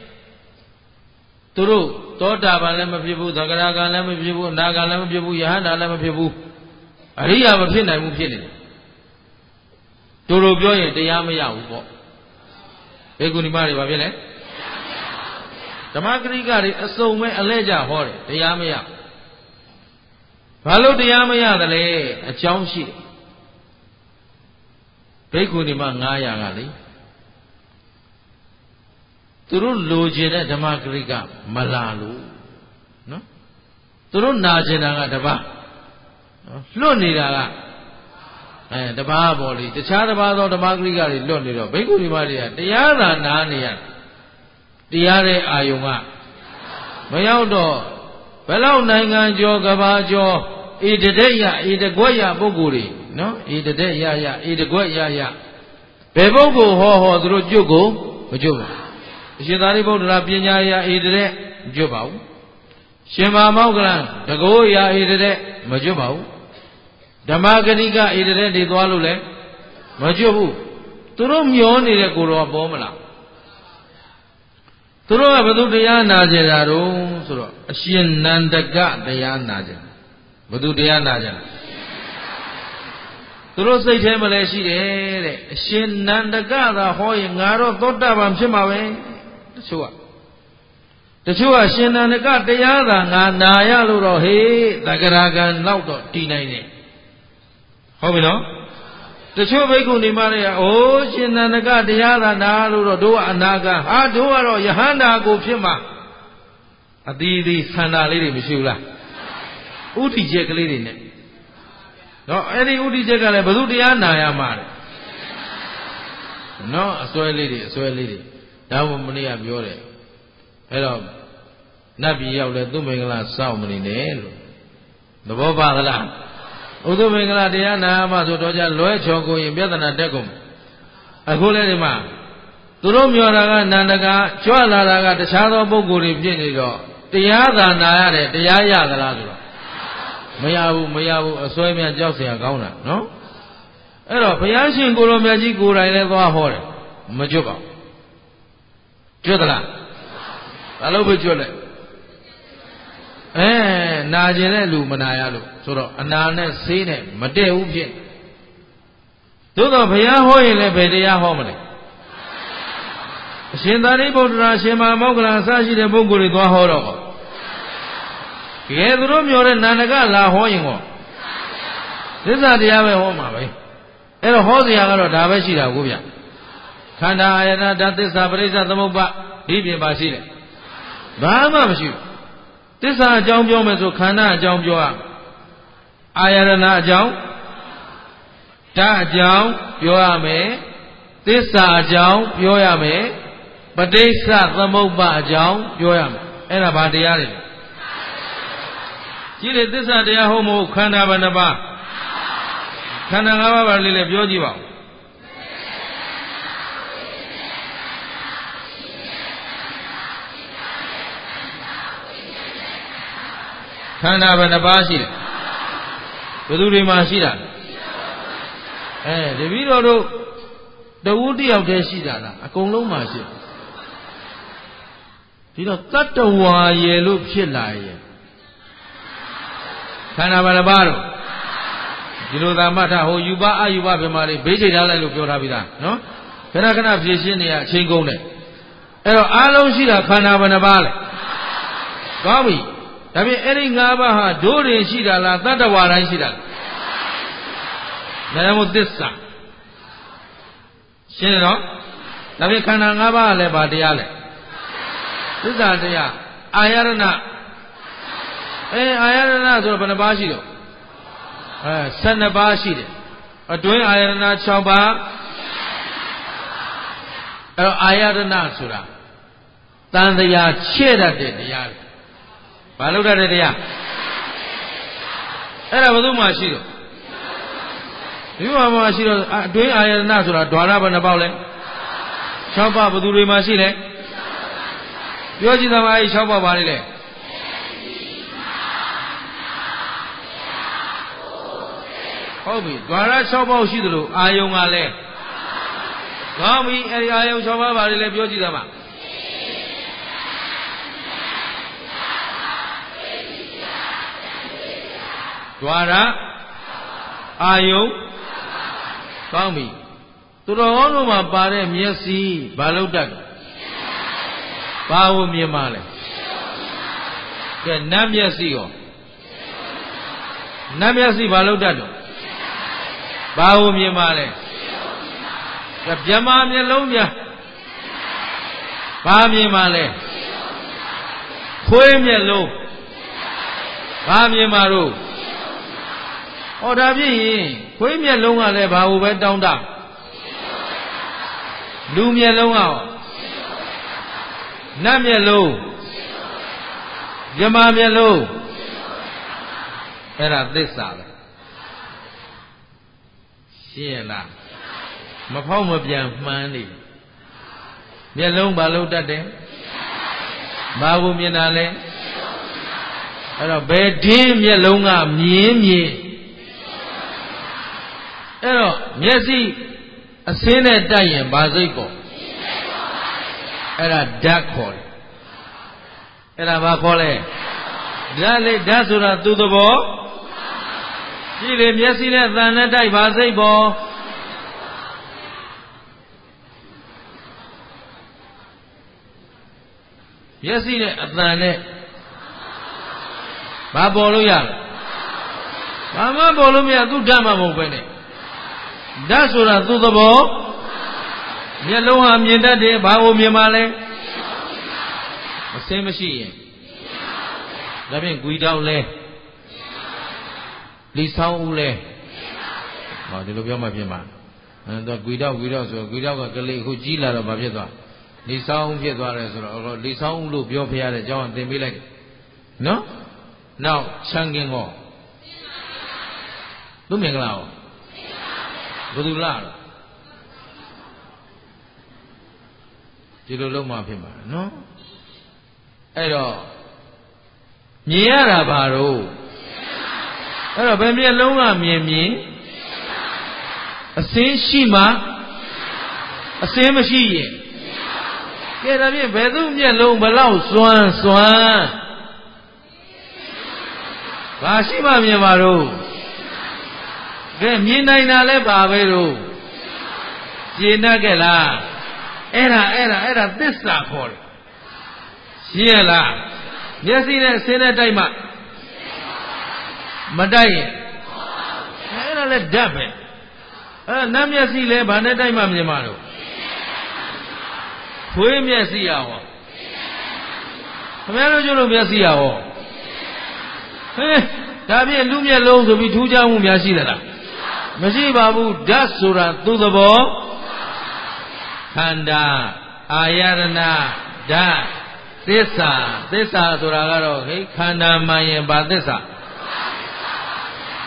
သူတို့သောတာပန်လည်းမဖြစ်ဘူးသဂရကံလည်းမဖြစ်ဘူးအနာကံလည်းမဖြစ်ဘူးယဟန္တာလည်းမဖြစ်ဘူးအရိယာမဖြစ်နိုင်ဘူးဖြစ်နေတယ်တို့လိုပြောရင်တရားမရဘူးပေါ့ဘေကုဏီမတွေဘာဖြစ်လဲဓမ္မဂရိကတွေအစုံမဲ့အလဲ့ကျဟောတယ်တရားမရဘာလို့တရားမရသလဲအကြောင်းရှိတယ်ဘိက္ခုနီမငါးရာကလေသူတို့လိုချင်တဲ့ဓမ္မဂရိကမလာလို့နော်သူတို့နာချင်တာကတပါးနော်လွတ်နေတာကအဲတပါးပေါ်လေတခြားတပါးသောဓမ္မဂရိကတွေလွတ်နေတော့ဘိက္ခုနီမတွေကတရားသာနာနေရတရားတဲ့အာယုံကမရောက်တော့ဘယ်လောက်နိုင်ငံကျော်ကဘာကျော်ဧတတဲ့ရဧတကွက်ရပုဂ္ဂိုလ်တွေနော်ဧတတဲ့ရရဧတကွက်ရရဘယ်ပုဂ္ဂိုလ်ဟောဟောသူတို့ကျွတ်ကိုမကျွတ်ပါအရှင်သာရိပုတ္တရာပညာရဧတတဲ့မကျွတ်ပါဘူးရှင်မာမောက္ကလန်တကောရဧတတဲ့မကျွတ်ပါဘူးဓမ္မဂရိကဧတတဲ့တွေသွားလို့လည်းမကျွတ်ဘူးသူတို့မျောနေတဲ့ကိုယ်တော်ပေါ်မလားသူတို့ကဘယ်သူတရားနာကြတာတော့ဆိုတော့အရှင်နန္ဒကတရားနာကြဘယ်သူတရားနာကြလဲသူတို့စိတ်ထဲမှာလည်းရှိတယ်တဲ့အရှင်နန္ဒကသာဟောရင်ငါတော့သောတာပန်ဖြစ်မှာပဲတချို့ကတချို့ကရှင်နန္ဒကတရားသာငါနာရလို့တော့ဟေးသဂရကံလောက်တော့တည်နိုင်တယ်ဟုတ်ပြီနော်တချို့ဘိက္ခုနီမတွေကအိုးရှင်နန္ဒကတရားသာနာလို့တော့တို့ကအနာဂံဟာတို့ကတော့ယဟန္တာကိုဖြစ်မှာအသီးသီးဆန္ဒလေးတွေမရှိဘူးလားဥတီချက်ကလေးတွေနဲ့နော်အဲ့ဒီဥတီချက်ကလည်းဘယ်သူတရားနာရမှာလဲနော်အစွဲလေးတွေအစွဲလေးတွေဒါမှမနေ့ကပြောတယ်အဲ့တော့နတ်ပြည်ရောက်လဲသူ့မင်္ဂလာစောင့်မနေနဲ့လို့သဘောပါသလားဥဒုမင်္ဂလာတရားနာမှဆိုတော့ကြလွဲချော်ကိုရင်ပြဿနာတက်ကုန်အခုလည်းဒီမှာသူတို့မျောတာကနန္ဒကကြွလာတာကတခြားသောပုဂ္ဂိုလ်တွေဖြစ်နေတော့တရားသာနာရတယ်တရားရသလားဆိုတော့မရဘူးမရဘူးအစွဲများကြောက်เสียကောင်းတာနော်အဲ့တော့ဘုရားရှင်ကိုလိုမြတ်ကြီးကိုယ်တိုင်လည်းသွားဟောတယ်မကျွတ်ပါဘူးကျွတ်သလားဘာလို့ပဲကျွတ်လဲအဲနာကျင်တဲ့လူမနာရလို့ဆိုတော့အနာနဲ့ဆေးနဲ့မတည့်ဘူးဖြစ်သို့တော့ဘုရားဟောရင်လည်းဘယ်တရားဟောမလဲအရှင်သာရိပုတ္တရာရှင်မမောက္ကလန်အစရှိတဲ့ပုဂ္ဂိုလ်တွေသွားဟောတော့တကယ်သူတို့ပြောတဲ့နန္ဒကလာဟောရင်ကောသစ္စာတရားပဲဟောမှာပဲအဲ့တော့ဟောစရာကတော့ဒါပဲရှိတာကိုဗျခန္ဓာအာယတဓာတ်သစ္စာပရိစ္ဆသမုပ္ပါဒီပြင်ပါရှိတယ်ဘာမှမရှိဘူးသစ္စာအကြောင်းပြောမယ်ဆိုခန္ဓာအကြောင်းပြောရအာယတနာအကြောင်းဓာတ်အကြောင်းပြောရမယ်သစ္စာအကြောင်းပြောရမယ်ပဋိစ္စသမုပ္ပါအကြောင်းပြောရမယ်အဲ့ဒါဘာတရားတွေလဲသကြီးလေသစ္စာတရားဟုတ်မဟုတ်ခန္ဓာဘယ်နှပါးခန္ဓာ၅ပါးပါလေလေပြောကြည့်ပါဦးခန္ဓာဘယ်နှပါးရှိလဲဘယ်သူတွေမှာရှိတာအဲတပည့်တော်တို့တဝူးတယောက်တည်းရှိတာလားအကုန်လုံးမှာရှိဒီတော့တတ္တဝါရေလို့ဖြစ်လာရဲ့ခန္ဓာဘယ်နှပါးတော့ဒီလိုသာမှတ်ထားဟိုယူပါအယူပါဘယ်မှာလဲဘေးချိန်ထားလိုက်လို့ပြောထားပြီးသားနော်ခဏခဏဖြည့်ရှင်းနေရအချိန်ကုန်တယ်အဲ့တော့အားလုံးရှိတာခန္ဓာဘယ်နှပါးလဲကောင်းပြီဒါဖြင့်အဲ့ဒီ၅ပါးဟာဒိုးရင်ရှိတာလားတတ္တဝါတိုင်းရှိတာလားဒါကြောင့်သစ္စာရှင်းတယ်နော်ဒါဖြင့်ခန္ဓာ၅ပါးကလည်းဗာတရားလဲသစ္စာတရားအာယရဏအဲအာယရဏဆိုတော့ဘယ်နှပါးရှိတော့အဲ၁၂ပါးရှိတယ်အတွင်းအာယရဏ၆ပါးအဲ့တော့အာယရဏဆိုတာတန်တရားချဲ့တတ်တဲ့တရားဘာလို့တတ်တဲ့တရားအဲ့ဒါဘယ်သူမှရှိတော့ဒီမှာမှရှိတော့အတွင်းအာယရဏဆိုတာဓာရဘယ်နှပေါက်လဲ၆ပါးဘယ်သူတွေမှာရှိလဲပြောကြည့်သမားကြီး၆ပါးပါလေလေဟုတ်ပြီဓာရ၆ပါးရှိသလိုအာယုံကလည်းကောင်းပြီအဲဒီအာယုံ၆ပါးပါလေလေပြောကြည့်သမားဓာရအာယုံကောင်းပြီသူတော်ကောင်းတို့မှာပါတဲ့မျက်စိဘာလို့တတ်ဘာကိုမြင်မှလဲကဲနတ်မျက်စိရောနတ်မျက်စိဘာလို့တတ်တော့ဘာကိုမြင်မှလဲကဲဗြဟ္မာမျက်လုံးများဘာမြင်မှလဲခွေးမျက်လုံးဘာမြင်မှတော့ဟောဒါဖြစ်ရင်ခွေးမျက်လုံးကလည်းဘာကိုပဲတောင်းတလူမျက်လုံးကရောနတ်မျက်လုံးဗြဟ္မာမျက်လုံးအဲ့ဒါသစ္စာပဲရှင်းရလားမဖောက်မပြန်မှန်းနေမျက်လုံးဘာလို့တတ်တယ်ဘာကိုမြင်တာလဲအဲ့တော့ဘယ်ဒင်းမျက်လုံးကမြင်မြင်အဲ့တော့မျက်စိအစင်းနဲ့တိုက်ရင်ဘာစိတ်ပေါ်အဲ့ဒါဓာတ်ခေါ်တယ်အဲ့ဒါဘာခေါ်လဲဓာတ်လေဓာတ်ဆိုတာသူ့သဘောကြည့်လေမျက်စိနဲ့အသံနဲ့တိုက်ဘာစိတ်ပေါ်မျက်စိနဲ့အသံနဲ့ဘာပေါ်လို့ရလဲဘာမှပေါ်လို့မရသူ့ဓာတ်မှမဟုတ်ပဲနဲ့ဓာတ်ဆိုတာသူ့သဘောမျက်လုံးဟာမြင်တတ်တယ်ဘာကိုမြင်ပါလဲမစင်းမရှိရင်ဒါဖြင့်ဂွီတောက်လဲလီဆောင်းဦးလဲဟောဒီလိုပြောမှဖြစ်မှာအဲတော့ဂွီတောက်ဂွီတောက်ဆိုဂွီတောက်ကကလေးအခုကြီးလာတော့ဘာဖြစ်သွားလီဆောင်းဖြစ်သွားတယ်ဆိုတော့လီဆောင်းဦးလို့ပြောဖရတဲ့အကြောင်းသင်ပေးလိုက်နော်နောက်ချမ်းကင်းကောသူမင်္ဂလာရောဘယ်သူလားဒီလိုလုံးမှဖြစ်မှာနော်အဲ့တော့မြင်ရတာဘာလို့အဲ့တော့ဘယ်မျက်လုံးကမြင်မြင်အစင်းရှိမှအစင်းမရှိရင်ကဲဒါဖြင့်ဘယ်သူမျက်လုံးဘလောက်စွမ်းစွမ်းဘာရှိမှမြင်ပါတော့ကဲမြင်နိုင်တာလဲပါပဲတော့ရှင်းတတ်ကြလားအဲ့ဒါအဲ့ဒါအဲ့ဒါသစ္စာခေါ်တယ်ရှင်းရလားမျက်စိနဲ့ဆင်းတဲ့တိုက်မှမတိုက်ရင်အဲ့ဒါလဲဓာတ်ပဲအဲ့နတ်မျက်စိလဲဘာနဲ့တိုက်မှမြင်မှာတော့ခွေးမျက်စိရဟောခင်ဗျားတို့ကျလို့မျက်စိရဟောဟဲ့ဒါဖြင့်လူမျက်လုံးဆိုပြီးထူးခြားမှုများရှိသလားမရှိပါဘူးဓာတ်ဆိုတာသူ့သဘောခန္ဓာအာယရဏဓာတ်သစ္စာသစ္စာဆိုတာကတော့ဟိခန္ဓာမှန်ရင်ဘာသစ္စာ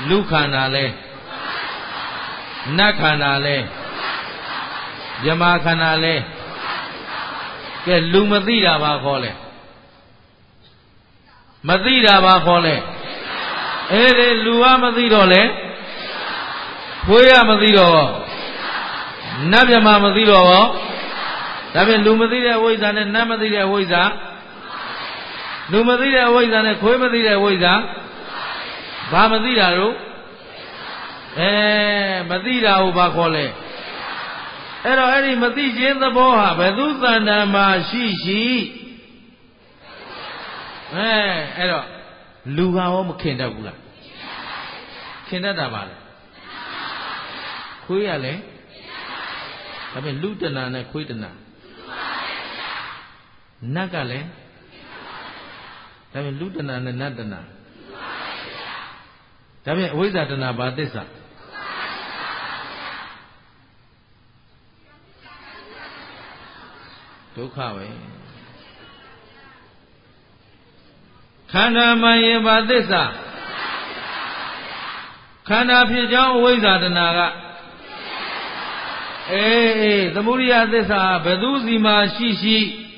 လူခန္ဓာလဲနတ်ခန္ဓာလဲယမခန္ဓာလဲကဲလူမသိတာဘာခေါ်လဲမသိတာဘာခေါ်လဲအေးလေလူကမသိတော့လေခွေးကမသိတော့နတ်မြမမသိတော့ဘောဒါဖြင့်လူမသိတဲ့အဝိဇ္ဇာနဲ့နတ်မသိတဲ့အဝိဇ္ဇာလူမသိတဲ့အဝိဇ္ဇာနဲ့ခွေးမသိတဲ့အဝိဇ္ဇာဘာမသိတာတို့အဲမသိတာကိုဘာခေါ်လဲအဲ့တော့အဲ့ဒီမသိခြင်းသဘောဟာဘယ်သူတဏ္ဍာမှာရှိရှိအဲအဲ့တော့လူဟာရောမခင်တတ်ဘူးလားခင်တတ်တာပါလေခွေးရလဲဒါပေမဲ့လူတဏ္ဍာနဲ့ခွေးတဏ္ဍာနတ်ကလည်းဒါပေမဲ့လူတဏ္ဍာနဲ့နတ်တဏ္ဍာဒါပေမဲ့အဝိဇ္ဇာတဏ္ဍာဘာသစ္စာဒုက္ခပဲခန္ဓာမှန်ရင်ဘာသစ္စာခန္ဓာဖြစ်ကြောင်းအဝိဇ္ဇာတဏှာကအေးအေးသမုဒိယသစ္စာဘယ်သူစီမှာရှိရှိ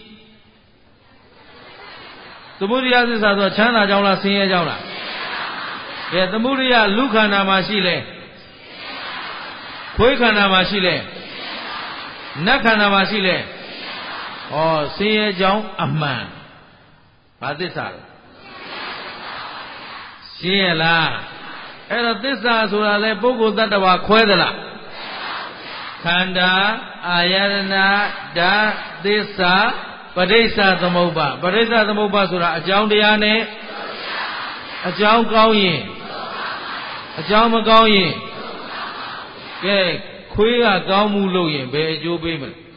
သမုဒိယသစ္စာဆိုချမ်းသာကြောင်းလားဆင်းရဲကြောင်းလားကဲသမုဒိယလူခန္ဓာမှာရှိလဲခွေးခန္ဓာမှာရှိလဲနတ်ခန္ဓာမှာရှိလဲဩဆင်းရဲကြောင်းအမှန်ဘာသစ္စာလဲရှင်းရလားအဲ့တော့သစ္စာဆိုတာလေပုဂ္ဂိုလ်တ attva ခွဲသလားခန္ဓာအာယတနာဓာတ်သစ္စာပဋိစ္စသမုပ္ပါပဋိစ္စသမုပ္ပါဆိုတာအကြောင်းတရားနဲ့အကြောင်းကောင်းရင်အကြောင်းမကောင်းရင်ကဲခွေးကကောင်းမှုလုပ်ရင်ဘယ်အကျိုးပေးမလဲ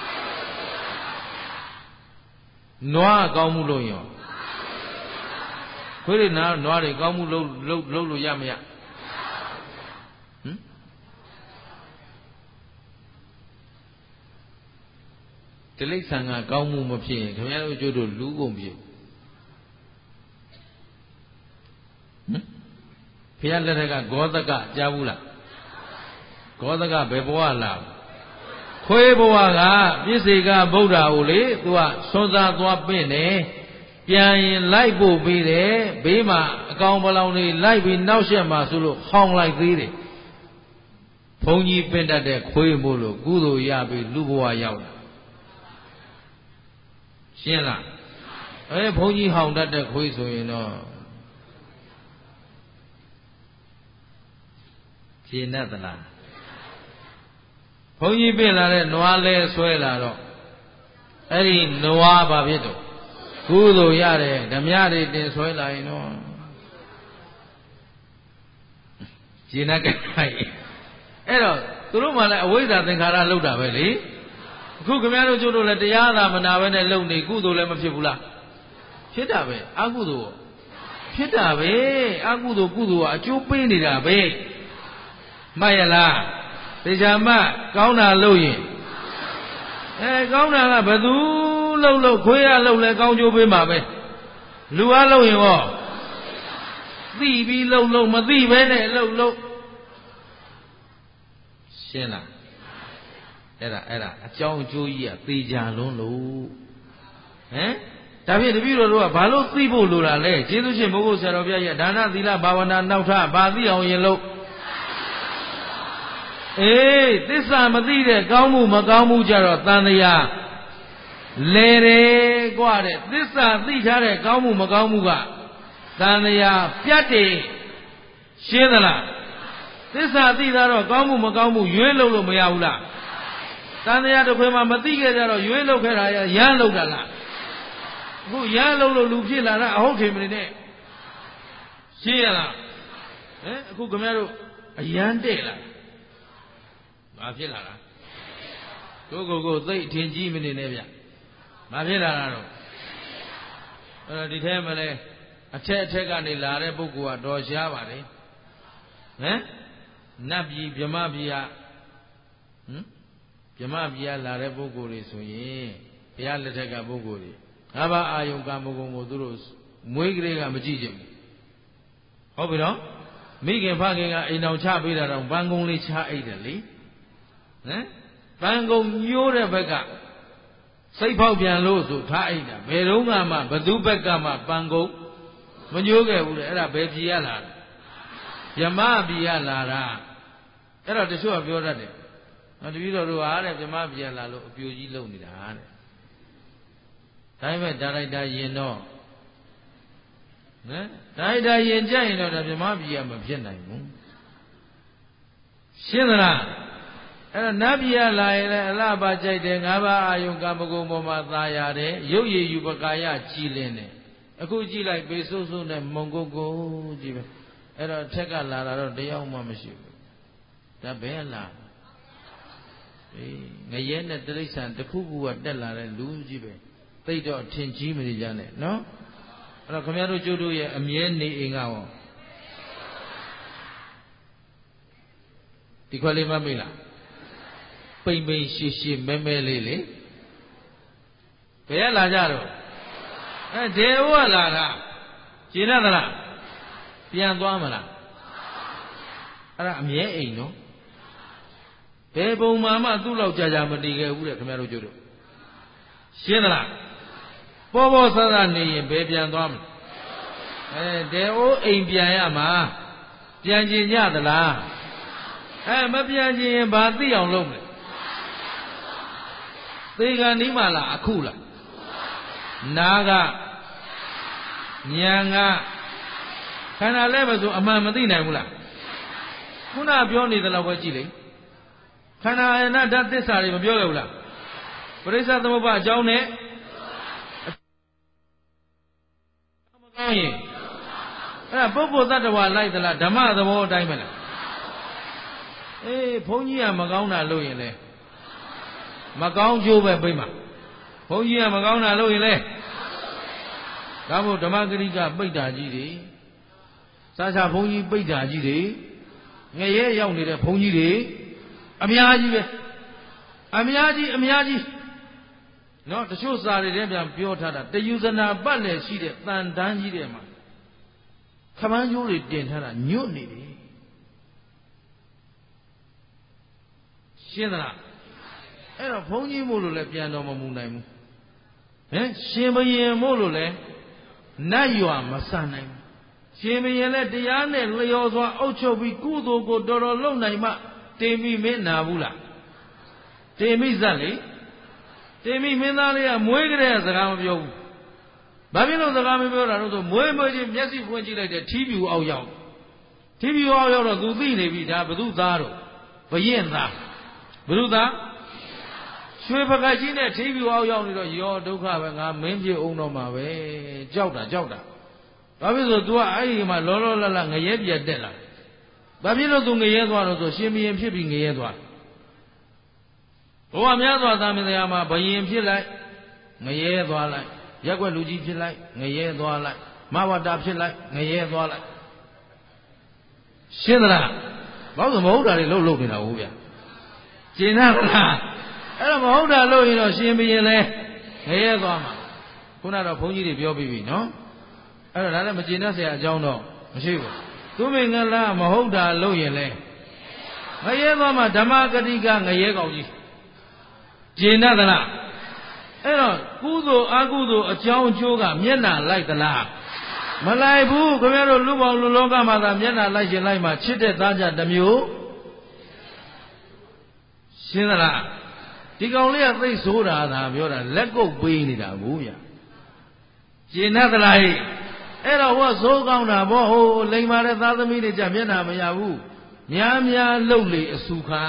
နွားကောင်းမှုလုပ်ရင်ခွေးတွေနားနွားတွေကောင်းမှုလုပ်လုပ်လုပ်လို့ရမရဟမ်တိလိစ္ဆာန်ကကောင်းမှုမဖြစ်ရင်ခင်ဗျားတို့အကျိုးတို့လူကုန်ပြီဟမ်ဖျားလက်ထက်ကဂောသကကြားဘူးလားဂောသကဘယ်ဘဝလာခွေးဘဝကပြစ္ဆေကဗုဒ္ဓကိုလေသူကဆွမ်းစားသွားပင့်တယ်ပြန်ရင်လိုက်ဖို့ပြီးတယ်ဘေးမှာအကောင်ပလောင်တွေလိုက်ပြီးနောက်ဆက်မှာဆိုလို့ဟောင်းလိုက်သေးတယ်ဘုန်းကြီးပင့်တတ်တဲ့ခွေးမို့လို့ကုသိုလ်ရပြီးလူဘဝရောက်လာရှင်းလားအဲဘုန်းကြီးဟောင်းတတ်တဲ့ခွေးဆိုရင်တော့ရှင်းတတ်သလားဘုန်းကြီးပြင်လာတဲ့နွားလဲဆွဲလာတော့အဲ့ဒီနွားဘာဖြစ်တော့ကုသိုလ်ရတယ်ဓမြတွေတင်ဆွဲလာရင်တော့ရှင်းတတ်ကြိုက်အဲ့တော့သူတို့မှလည်းအဝိဇ္ဇာသင်္ခါရလောက်တာပဲလေအခုခင်ဗျားတို့ကျိုးတို့လည်းတရားသာမနာပဲနဲ့လုံနေကုသိုလ်လည်းမဖြစ်ဘူးလားဖြစ်တာပဲအကုသိုလ်ဖြစ်တာပဲအကုသိုလ်ကုသိုလ်ကအကျိုးပေးနေတာပဲမှတ်ရလားတရားမှကောင်းတာလုပ်ရင်အဲကောင်းတာကဘယ်သူလှုပ်လို့ခွေးရလှုပ်လဲကောင်းကျိုးပေးမှာပဲလူအားလှုပ်ရင်ဟောသိပြီးလှုပ်လို့မသိပဲနဲ့လှုပ်လို့ရှင်းလားအဲ့ဒါအဲ့ဒါအကြောင်းအကျိုးကြီးကသေချာလုံးလို့ဟမ်ဒါဖြင့်တပည့်တော်တို့ကဘာလို့သိဖို့လိုတာလဲကျေးဇူးရှင်ဘုရားဆရာတော်ဘုရားရဲ့ဒါနသီလဘာဝနာနောက်ထပ်ဘာသိအောင်ရင်လို့အေးသစ္စာမသိတဲ့ကောင်းမှုမကောင်းမှုကြတော့တန်တရားလဲတယ်กว่าတဲ့သစ္စာသိထားတဲ့ကောင်းမှုမကောင်းမှုကတန်တရားပြတ်တယ်ရှင်းသလားသစ္စာသိတာတော့ကောင်းမှုမကောင်းမှုရွေးလို့လို့မရဘူးလားတန်တရားတစ်ခွေမှာမသိခဲ့ကြတော့ရွေးလို့ခဲ့တာရမ်းလို့တာလားအခုရမ်းလို့လို့လူဖြစ်လာတာအဟုတ်ခင်မနေနဲ့ရှင်းရလားဟမ်အခုခင်ဗျားတို့အရန်တဲ့လားဘာဖြစ်လာတာကိုကိုကိုသိအထင်ကြီးမနေနဲ့ဗျဘာဖြစ်လာတာတော့အဲ့တော့ဒီထဲမှာလဲအထက်အထက်ကနေလာတဲ့ပုဂ္ဂိုလ်ကတော်ရှားပါလေဟမ်နတ်ပြည်ဗြဟ္မပြည်ကဟမ်ဗြဟ္မပြည်ကလာတဲ့ပုဂ္ဂိုလ်တွေဆိုရင်ဘုရားလက်ထက်ကပုဂ္ဂိုလ်တွေငါးပါးအာယုံကာမဂုဏ်ကိုသူတို့မွေးကလေးကမကြည့်ကြဘူးဟုတ်ပြီနော်မမိခင်ဖခင်ကအိမ်တော်ချပေးတာတော့ဘန်ကုန်းလေးချအိတ်တယ်လေဟမ်ဘန်ကုန်းညိုးတဲ့ဘက်ကစိတ်ဖောက်ပြန်လို့ဆိုထားအိတ်တာဘယ်တော့မှဘသူဘက်ကမှဘန်ကုန်းမညိုးခဲ့ဘူးလေအဲ့ဒါဘယ်ပြည်ရလာလဲယမပြည်ရလာတာအဲ့တော့တချို့ကပြောတတ်တယ်နော်တပည့်တော်တို့ဟာတဲ့ယမပြည်ရလာလို့အပြိုကြီးလုံနေတာတဲ့ဒါပေမဲ့ဒါရိုက်တာယင်တော့နော်ဒါရိုက်တာယင်ကြရင်တော့ဒါယမပြည်ရမဖြစ်နိုင်ဘူးရှင်းသလားအဲ့တော့နတ်ပြည်ရလာရင်လည်းအလားပါကြိုက်တယ်ငါးပါးအာယုကာမဂုဏ်ပေါ်မှာသာရတယ်ရုပ်ရည်ယူပကာယကြည်လင်းတယ်အခုကြည့်လိုက်ပေဆိုးဆိုးနဲ့မုံကုတ်ကိုကြည့်ပဲအဲ့တော့ထက်ကလာတာတော့တရားမှမရှိဘူးဒါဘယ်လာအေးငရဲနဲ့တိရစ္ဆာန်တစ်ခုခုကတက်လာတဲ့လူကြီးပဲသိတော့ထင်ကြီးမနေကြနဲ့နော်အဲ့တော့ခင်ဗျားတို့ကျုပ်တို့ရဲ့အမြဲနေအိမ်ကရောဒီခွက်လေးမမေ့လားပိမ့်ပိမ့်ရှည်ရှည်မဲမဲလေးလေဘယ်လာကြတော့အဲဒေဝလာတာကျင်ရသလားပြန်သွားမလားအဲ့ဒါအမြဲအိမ်နော်ဘယ်ပုံမှန်မှသူ့လောက်ကြာကြာမတည်ခဲ့ဘူးတဲ့ခင်ဗျားတို့ကျုပ်တို့ရှင်းသလားပေါ်ပေါ်ဆဆနေရင်ဘယ်ပြန်သွားမလဲအဲဒေဝအိမ်ပြန်ရမှာပြန်ကျင်ကြသလားအဲမပြန်ကျင်ရင်ဘာသိအောင်လုပ်မလဲသေကံဒီမှလားအခုလားနာကဉာဏ်ကခန္ဓာလဲမဆိုအမှန်မသိနိုင်ဘူးလားခုနပြောနေသလောက်ပဲကြည့်လေခန္ဓာအနတ္တသစ္စာတွေမပြောခဲ့ဘူးလားပရိစ္ဆေသမုပ္ပါအကြောင်းနဲ့မကောင်းရင်အဲ့ဒါပုဂ္ဂိုလ်တ attva လိုက်သလားဓမ္မသဘောအတိုင်းပဲလားအေးဘုန်းကြီးကမကောင်းတာလို့ရင်လေမကောင်းကျိုးပဲပြိမှာဘုန်းကြီးကမကောင်းတာလို့ရင်လေဒါမို့ဓမ္မဂရိကပိဋ္ဌာကြီးတွေစာချဘုန်းကြီးပိဋ္ဌာကြီးတွေငရဲရောက်နေတဲ့ဘုန်းကြီးတွေအများကြီးပဲအများကြီးအများကြီးနော်တချို့စာတွေထဲပြန်ပြောထားတာတယူဇနာပတ်လည်ရှိတဲ့တန်တန်းကြီးတဲ့မှာခမန်းကျိုးတွေတင်ထားတာညွတ်နေတယ်ရှင်းသလားအဲ့တော့ဘုန်းကြီးမို့လို့လည်းပြန်တော်မမူနိုင်ဘူးဟင်ရှင်ဘရင်မို့လို့လည်းနတ်ရွာမဆန်နိုင်ဘူးရှင်ဘရင်လည်းတရားနဲ့လျော်စွာအုပ်ချုပ်ပြီးကုသိုလ်ကိုတော်တော်လုပ်နိုင်မှတင်မိမင်းနာဘူးလားတင်မိဇက်လေတင်မိမင်းသားလေးကမွေးကြတဲ့စကားမပြောဘူးဘာဖြစ်လို့စကားမပြောတာလို့ဆိုမွေးမွေးချင်းမျက်စိဖွင့်ကြည့်လိုက်တဲ့ထီးပြူအောက်ရောက်ထီးပြူအောက်ရောက်တော့သူသိနေပြီဒါဘသူသားတော့ဘရင်သားဘသူသားရွှေပကတ်ကြီးနဲ့ထီးပြူအောက်ရောက်နေတော့ရောဒုက္ခပဲငါမင်းဖြစ်အောင်တော့မှာပဲကြောက်တာကြောက်တာဘာဖြစ်လို့ तू ကအဲ့ဒီမှာလောလောလတ်လတ်ငရဲပြတ်တက်လာဘာဖြစ်လို့ तू ငရဲသွားတော့ဆိုရှင်ဘရင်ဖြစ်ပြီးငရဲသွားဘဝများစွာသာမင်တရားမှာဘယင်ဖြစ်လိုက်ငရဲသွားလိုက်ရက်ွက်လူကြီးဖြစ်လိုက်ငရဲသွားလိုက်မဝတ္တဖြစ်လိုက်ငရဲသွားလိုက်ရှင်းသလားဘာလို့မဟုတ်တာတွေလှုပ်လှုပ်နေတာဟုတ်ဗျာကျင်နာလားအဲ့တော့မဟုတ်တာလို့ရင်တော့ရှင်ဘရင်လဲငရဲသွားမှာခုနတော့ဘုန်းကြီးတွေပြောပြီးပြီနော်အဲ့တော့ဒါလည်းမကျင်တတ်เสียအကြောင်းတော့မရှိဘူးသူမင်္ဂလာမဟုတ်တာလို့ရင်လဲငရဲသွားမှာဓမ္မဂတိကငရဲကောင်ကြီးကျင်တတ်သလားအဲ့တော့ကုသိုလ်အကုသိုလ်အကြောင်းအကျိုးကမျက်နှာလိုက်သလားမလိုက်ဘူးခင်ဗျားတို့လူပေါင်းလူလောကမှာသာမျက်နှာလိုက်ရှင်လိုက်မှာချစ်တဲ့သားကြတစ်မျိုးရှင်းသလားဒီကောင်လေးကသိဆိုးတာသာပြောတာလက်ကုပ်ပေးနေတာဘူးဗျာကျင်တတ်သလားဟဲ့အဲ့တော့ဟောဇိုးကောင်းတာဗောဟိုလိမ်မာတဲ့သားသမီးတွေကြမျက်နှာမရဘူးများများလှုပ်လေအဆူခံ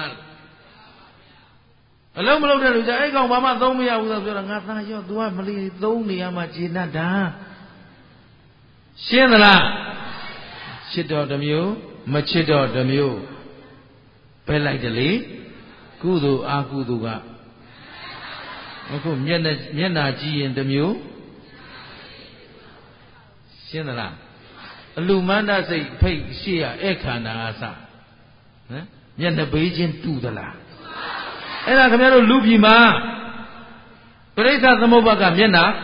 အလုံးမလုံးတဲ့လူကြအဲ့ကောင်ဘာမှသုံးမရဘူးဆိုပြောတော့ငါသားရော तू ကမလီသုံးနေရမှဂျေနတ်တာရှင်းသလားချစ်တော်တစ်မျိုးမချစ်တော်တစ်မျိုးပဲလိုက်တယ်လေကုသိုလ်အာကုသိုလ်ကအခုမျက်နှာမျက်နှာကြည့်ရင်တစ်မျိုးရှင်းသလားအလူမန္တစိတ်ဖိတ်ရှိရဧခန္ဓာအစဟမ်မျက်နှာပေးခြင်းတူသလားအဲ့ဒါခင်ဗျားတို့လူပြည်မှာပရိစ္ဆသမုပ္ပါကမျက်နှာ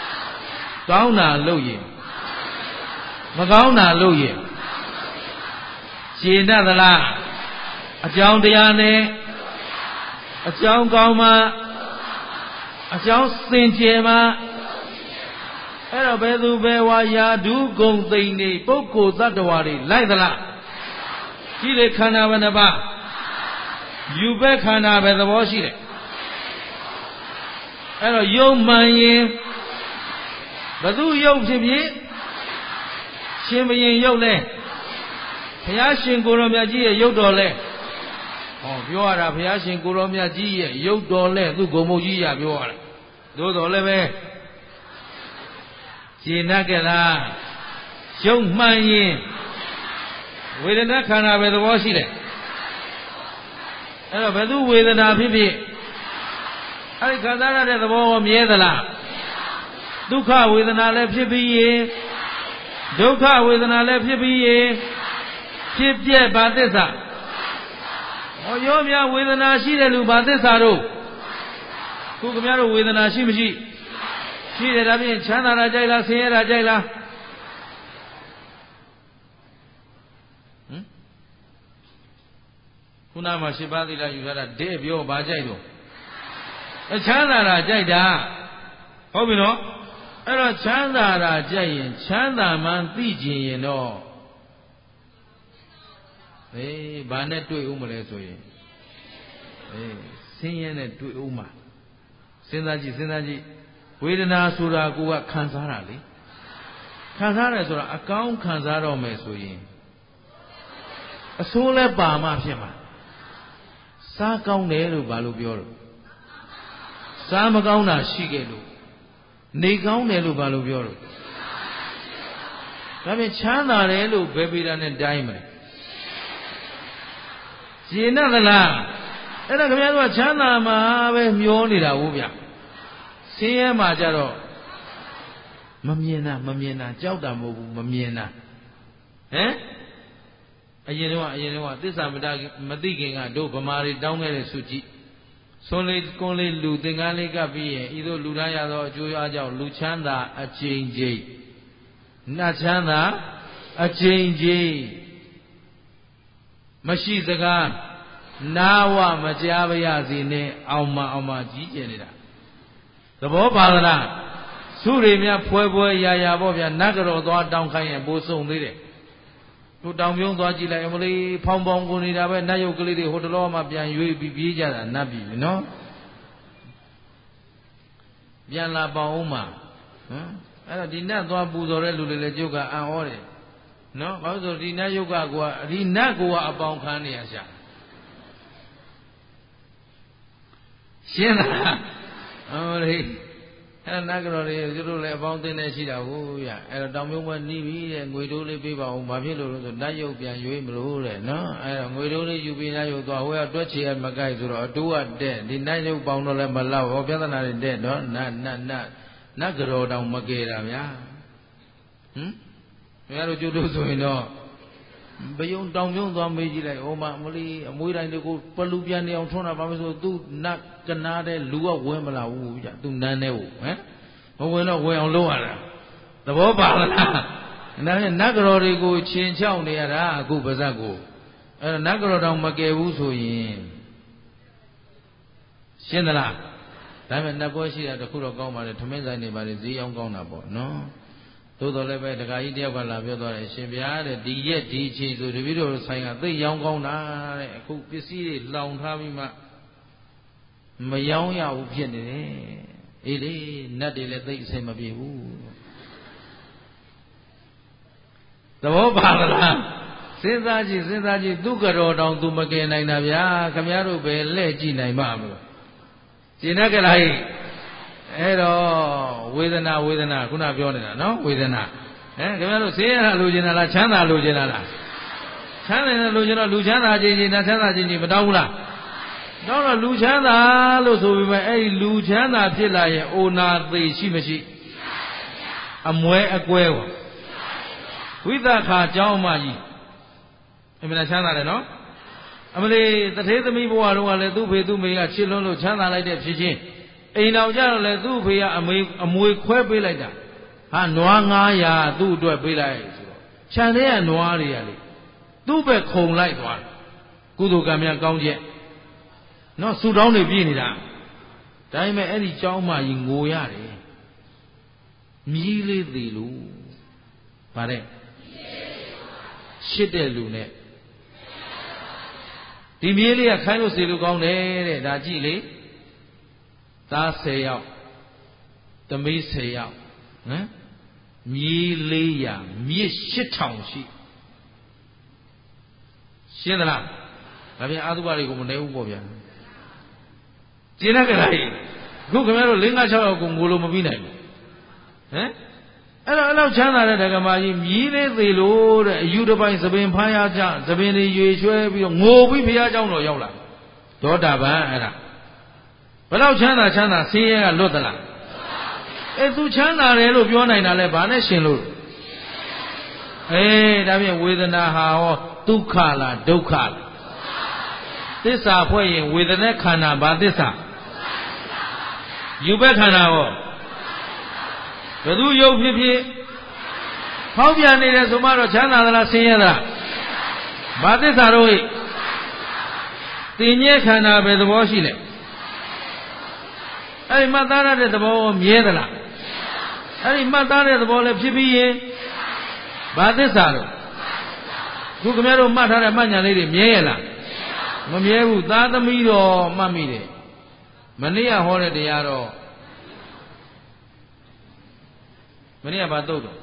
ကောင်းတာလို့ရင်မကောင်းတာလို့ရင်ကျေနပ်သလားအကြောင်းတရားနဲ့အကြောင်းကောင်းမှအကြောင်းစင်ကြယ်မှအဲ့တော့ဘယ်သူဘယ်ဝါယာဓုဂုံသိမ့်နေပုဂ္ဂိုလ်သတ္တဝါတွေလိုက်သလားကြည့်လေခန္ဓာဘယ်နှပါးယူဘက်ခန္ဓာပဲသဘောရှိတယ်အဲ့တော့ယုံမှန်ရင်ဘသူယုံဖြစ်ဖြစ်ရှင်ဘုရင်ယုံလဲဘုရားရှင်ကိုရောမြတ်ကြီးရဲ့ယုတ်တော်လဲဟောပြောရတာဘုရားရှင်ကိုရောမြတ်ကြီးရဲ့ယုတ်တော်လဲသူ့ဂုံမုတ်ကြီးရပြောရတာသို့တော်လည်းပဲရှင်းတတ်ကြလားယုံမှန်ရင်ဝေဒနာခန္ဓာပဲသဘောရှိတယ်အဲ့တော့ဘယ်သူဝေဒနာဖြစ်ဖြစ်အဲ့ဒီခံစားရတဲ့သဘောကိုမြဲသလားဒုက္ခဝေဒနာလည်းဖြစ်ပြီးရင်ဒုက္ခဝေဒနာလည်းဖြစ်ပြီးရင်ဖြစ်ပြက်ဘာသစ္စာဟောရောမြဝေဒနာရှိတဲ့လူဘာသစ္စာတို့ခုခင်ဗျားတို့ဝေဒနာရှိမရှိရှိတယ်ဒါဖြင့်ချမ်းသာတာကြိုက်လားဆင်းရဲတာကြိုက်လားဟမ်ခုနမှာရှင်းပါးသီလယူထားတာတဲ့ပြောဘာကြိုက်တော့အချမ်းသာတာကြိုက်တာဟုတ်ပြီနော်အဲ့တော့ချမ်းသာတာကြိုက်ရင်ချမ်းသာမှန်သိကျင်ရင်တော့အေးဘာနဲ့တွေ့ဦးမလဲဆိုရင်အေးဆင်းရဲနဲ့တွေ့ဦးမှာစဉ်းစားကြည့်စဉ်းစားကြည့်ဝေဒနာဆိုတာကိုကခံစားတာလေခံစားတယ်ဆိုတာအကောင်းခံစားတော့မယ်ဆိုရင်အဆိုးလဲပါမှဖြစ်မှာစားကောင်းတယ်လို့ဘာလို့ပြောလို့စားမကောင်းတာရှိခဲ့လို့နေကောင်းတယ်လို့ဘာလို့ပြောလို့ဒါဖြင့်ချမ်းသာတယ်လို့ဘယ်ပေတာနဲ့တိုင်းမလဲရှင်းတတ်သလားအဲ့ဒါခင်ဗျားတို့ကချမ်းသာမှာပဲမျောနေတာဟုတ်ဗျဆင်းရဲမှာကြတော့မမြင်တာမမြင်တာကြောက်တာမဟုတ်ဘူးမမြင်တာဟမ်အရင်တော့အရင်တော့သစ္စာမတမသိခင်ကတို့ဗမာတွေတောင်းခဲ့တဲ့စုကြည့်ဆွန်လေးကွန်းလေးလူသင်္ကန်းလေးကပ်ပြီးရင်ဤသို့လူသားရသောအကျိုးအားကြောင့်လူချမ်းသာအကျဉ်းချင်းနတ်ချမ်းသာအကျဉ်းချင်းမရှိစကားနာဝမကြားပါရစေနဲ့အောင်မအောင်မကြီးကျယ်နေတာသဘောပါလားစုတွေများဖွဲဖွဲရာရာပေါ့ဗျာနတ်ကတော်သွားတောင်းခိုင်းရင်ပိုးစုံသေးတယ်တို့တောင်ပြုံးသွားကြည့်လိုက်အမလေးဖောင်းဖောင်းကိုနေတာပဲနတ်ရုပ်ကလေးတွေဟိုတလောမှပြန်ရွေးပြီးပြေးကြတာနတ်ပြီနော်ပြန်လာပေါအောင်မှာဟမ်အဲ့တော့ဒီနတ်သွားပူဇော်တဲ့လူတွေလည်းကျုပ်ကအံ့ဩတယ်နော်ဘာလို့ဆိုဒီနတ်ရုပ်ကကိုကဒီနတ်ကိုကအပေါင်းခံနေရရှာရှင်းလားအမလေးအဲ့နတ်ကတော်တွေသူတို့လည်းအပေါင်းအသင်းနဲ့ရှိတာဟုတ်ရအဲ့တော့တောင်ပြုံးဘက်နီးပြီတဲ့ငွေတိုးလေးပေးပါဦးဘာဖြစ်လို့လဲဆိုနတ်ရုပ်ပြန်ရွေးမလို့တဲ့နော်အဲ့တော့ငွေတိုးလေးယူပြီးနတ်ရုပ်သွားဟိုကတွက်ချေရမကိုက်ဆိုတော့အတိုးကတဲ့ဒီနတ်ရုပ်ပေါင်းတော့လည်းမလောက်ဟောပြဿနာတွေတဲ့နော်နတ်နတ်နတ်နတ်ကတော်တောင်မကယ်တာဗျာဟမ်ခင်ဗျားတို့ကျုပ်တို့ဆိုရင်တော့ဘယုံတောင်ပြုံးသွားမေးကြည့်လိုက်ဟိုမှာအမလီအမွေးတိုင်းတွေကိုပလူပြန်နေအောင်ထွန်းတာဘာလို့ဆိုသူနတ်ကနာတဲ့လူကဝင်မလာဘူးဗျသူနန်းနေဟုတ်ဟမ်မဝင်တော့ဝင်အောင်လုပ်ရတာသဘောပါလားဒါနဲ့နတ်ကတော်တွေကိုခြင်ချောက်နေရတာအခုပါဇက်ကိုအဲ့တော့နတ်ကတော်တောင်မကယ်ဘူးဆိုရင်ရှင်းသလားဒါပေမဲ့နတ်ပွဲရှိတာတခုတော့ကောင်းပါလေထမင်းဆိုင်နေပါလေဈေးအောင်ကောင်းတာပေါ့နော်သို့တော်လည်းပဲဒကာကြီးတယောက်ကလာပြောသွားတယ်ရှင်ဗျာတဲ့ဒီရက်ဒီအချိန်ဆိုတပည့်တော်ဆိုင်ကသိရောင်းကောင်းတာတဲ့အခုပစ္စည်းတွေလောင်ထားပြီးမှမရောင်းရဘူးဖြစ်နေတယ်အေးလေနတ်တွေလည်းသိအဆင်မပြေဘူးသဘောပါလားစဉ်းစားကြည့်စဉ်းစားကြည့်သူကတော်တောင်သူမကယ်နိုင်တာဗျာခမည်းတော်ပဲလှဲ့ကြည့်နိုင်မှာမလို့ရှင်းတတ်ကြလားအဲ့တော့ဝေဒနာဝေဒနာခုနပြောနေတာနော်ဝေဒနာဟမ်ခင်ဗျားတို့ဆင်းရဲတာလိုချင်တာလားချမ်းသာလိုချင်တာလားချမ်းသာတယ်လိုချင်တော့လူချမ်းသာခြင်းချင်းနဲ့ချမ်းသာခြင်းချင်းမတောင်းဘူးလားတော့တော့လူချမ်းသာလို့ဆိုပြီးမှအဲ့ဒီလူချမ်းသာဖြစ်လာရင်အိုနာသေးရှိမရှိအမွဲအကွဲပေါ့ဝိသခာเจ้าမကြီးအမှန်ချမ်းသာတယ်နော်အမလေးတထေးသမီးဘဝတုန်းကလည်းသူ့ဖေသူ့မေကချစ်လွန်းလို့ချမ်းသာလိုက်တဲ့ဖြစ်ချင်းအိမ်တော်ကြတော့လေသူ့ဖေကအမေအမွေခွဲပေးလိုက်တာဟာနွားငါးရာသူ့အတွက်ပေးလိုက်ဆိုတော့ခြံထဲကနွားတွေကလေတသူ့ပဲခုံလိုက်သွားကုသိုလ်ကံများကောင်းချက်နော်ဆူတောင်းနေပြည့်နေတာဒါပေမဲ့အဲ့ဒီเจ้าမကြီးငိုရတယ်မြည်လေးသေးလို့ဗါတဲ့ရှစ်တဲ့လူနဲ့ဒီမြည်လေးကခိုင်းလို့စေလို့ကောင်းတယ်တဲ့ဒါကြည့်လေသားဆယ်ယောက်သမီးဆယ်ယောက်ဟမ်မြည်လေးရာမြစ်ရှစ်ထောင်ရှိရှင်းသလားဒါပြန်အာသုဘတွေကိုမနေဘူးပေါ့ဗျာကျင်းတဲ့ကလေးခုခင်ဗျားတို့လေးငါးခြောက်ယောက်ကိုငိုလို့မပြီးနိုင်ဘူးဟမ်အဲ့တော့အဲ့လောက်ချမ်းသာတဲ့ဓမ္မကြီးမြည်လေးသေးလို့တဲ့အယူတစ်ပိုင်းသပင်ဖမ်းရကြသပင်တွေရွေရွှဲပြီးတော့ငိုပြီးဘုရားเจ้าတော်ရောက်လာဒေါတာပန်အဲ့ဒါဘယ်လောက်ချမ်းသာချမ်းသာဆင်းရဲကလွတ်သလားအဲ့သူချမ်းသာတယ်လို့ပြောနိုင်တာလဲဘာနဲ့ရှင်လို့အေးဒါဖြင့်ဝေဒနာဟာဟောဒုက္ခလားဒုက္ခလားသစ္စာဖွဲ့ရင်ဝေဒနာခန္ဓာဘာသစ္စာယူဘက်ခန္ဓာဟောဘယ်သူယုတ်ဖြစ်ဖြစ်ဖောက်ပြန်နေတယ်ဆိုမှတော့ချမ်းသာသလားဆင်းရဲသလားဘာသစ္စာတော့ဟိတင်ញဲခန္ဓာပဲသဘောရှိလဲအဲ့ဒီမှတ်သားရတဲ့သဘောမြဲသလားအဲ့ဒီမှတ်သားတဲ့သဘောလည်းဖြစ်ပြီးရင်ဘာသစ္စာတော့ခုခင်ဗျားတို့မှတ်ထားတဲ့မှတ်ညာလေးတွေမြဲရဲ့လားမမြဲဘူးသားသမီးတော့မှတ်မိတယ်မနေ့ကဟောတဲ့တရားတော့မနေ့ကဘာတုတ်တော့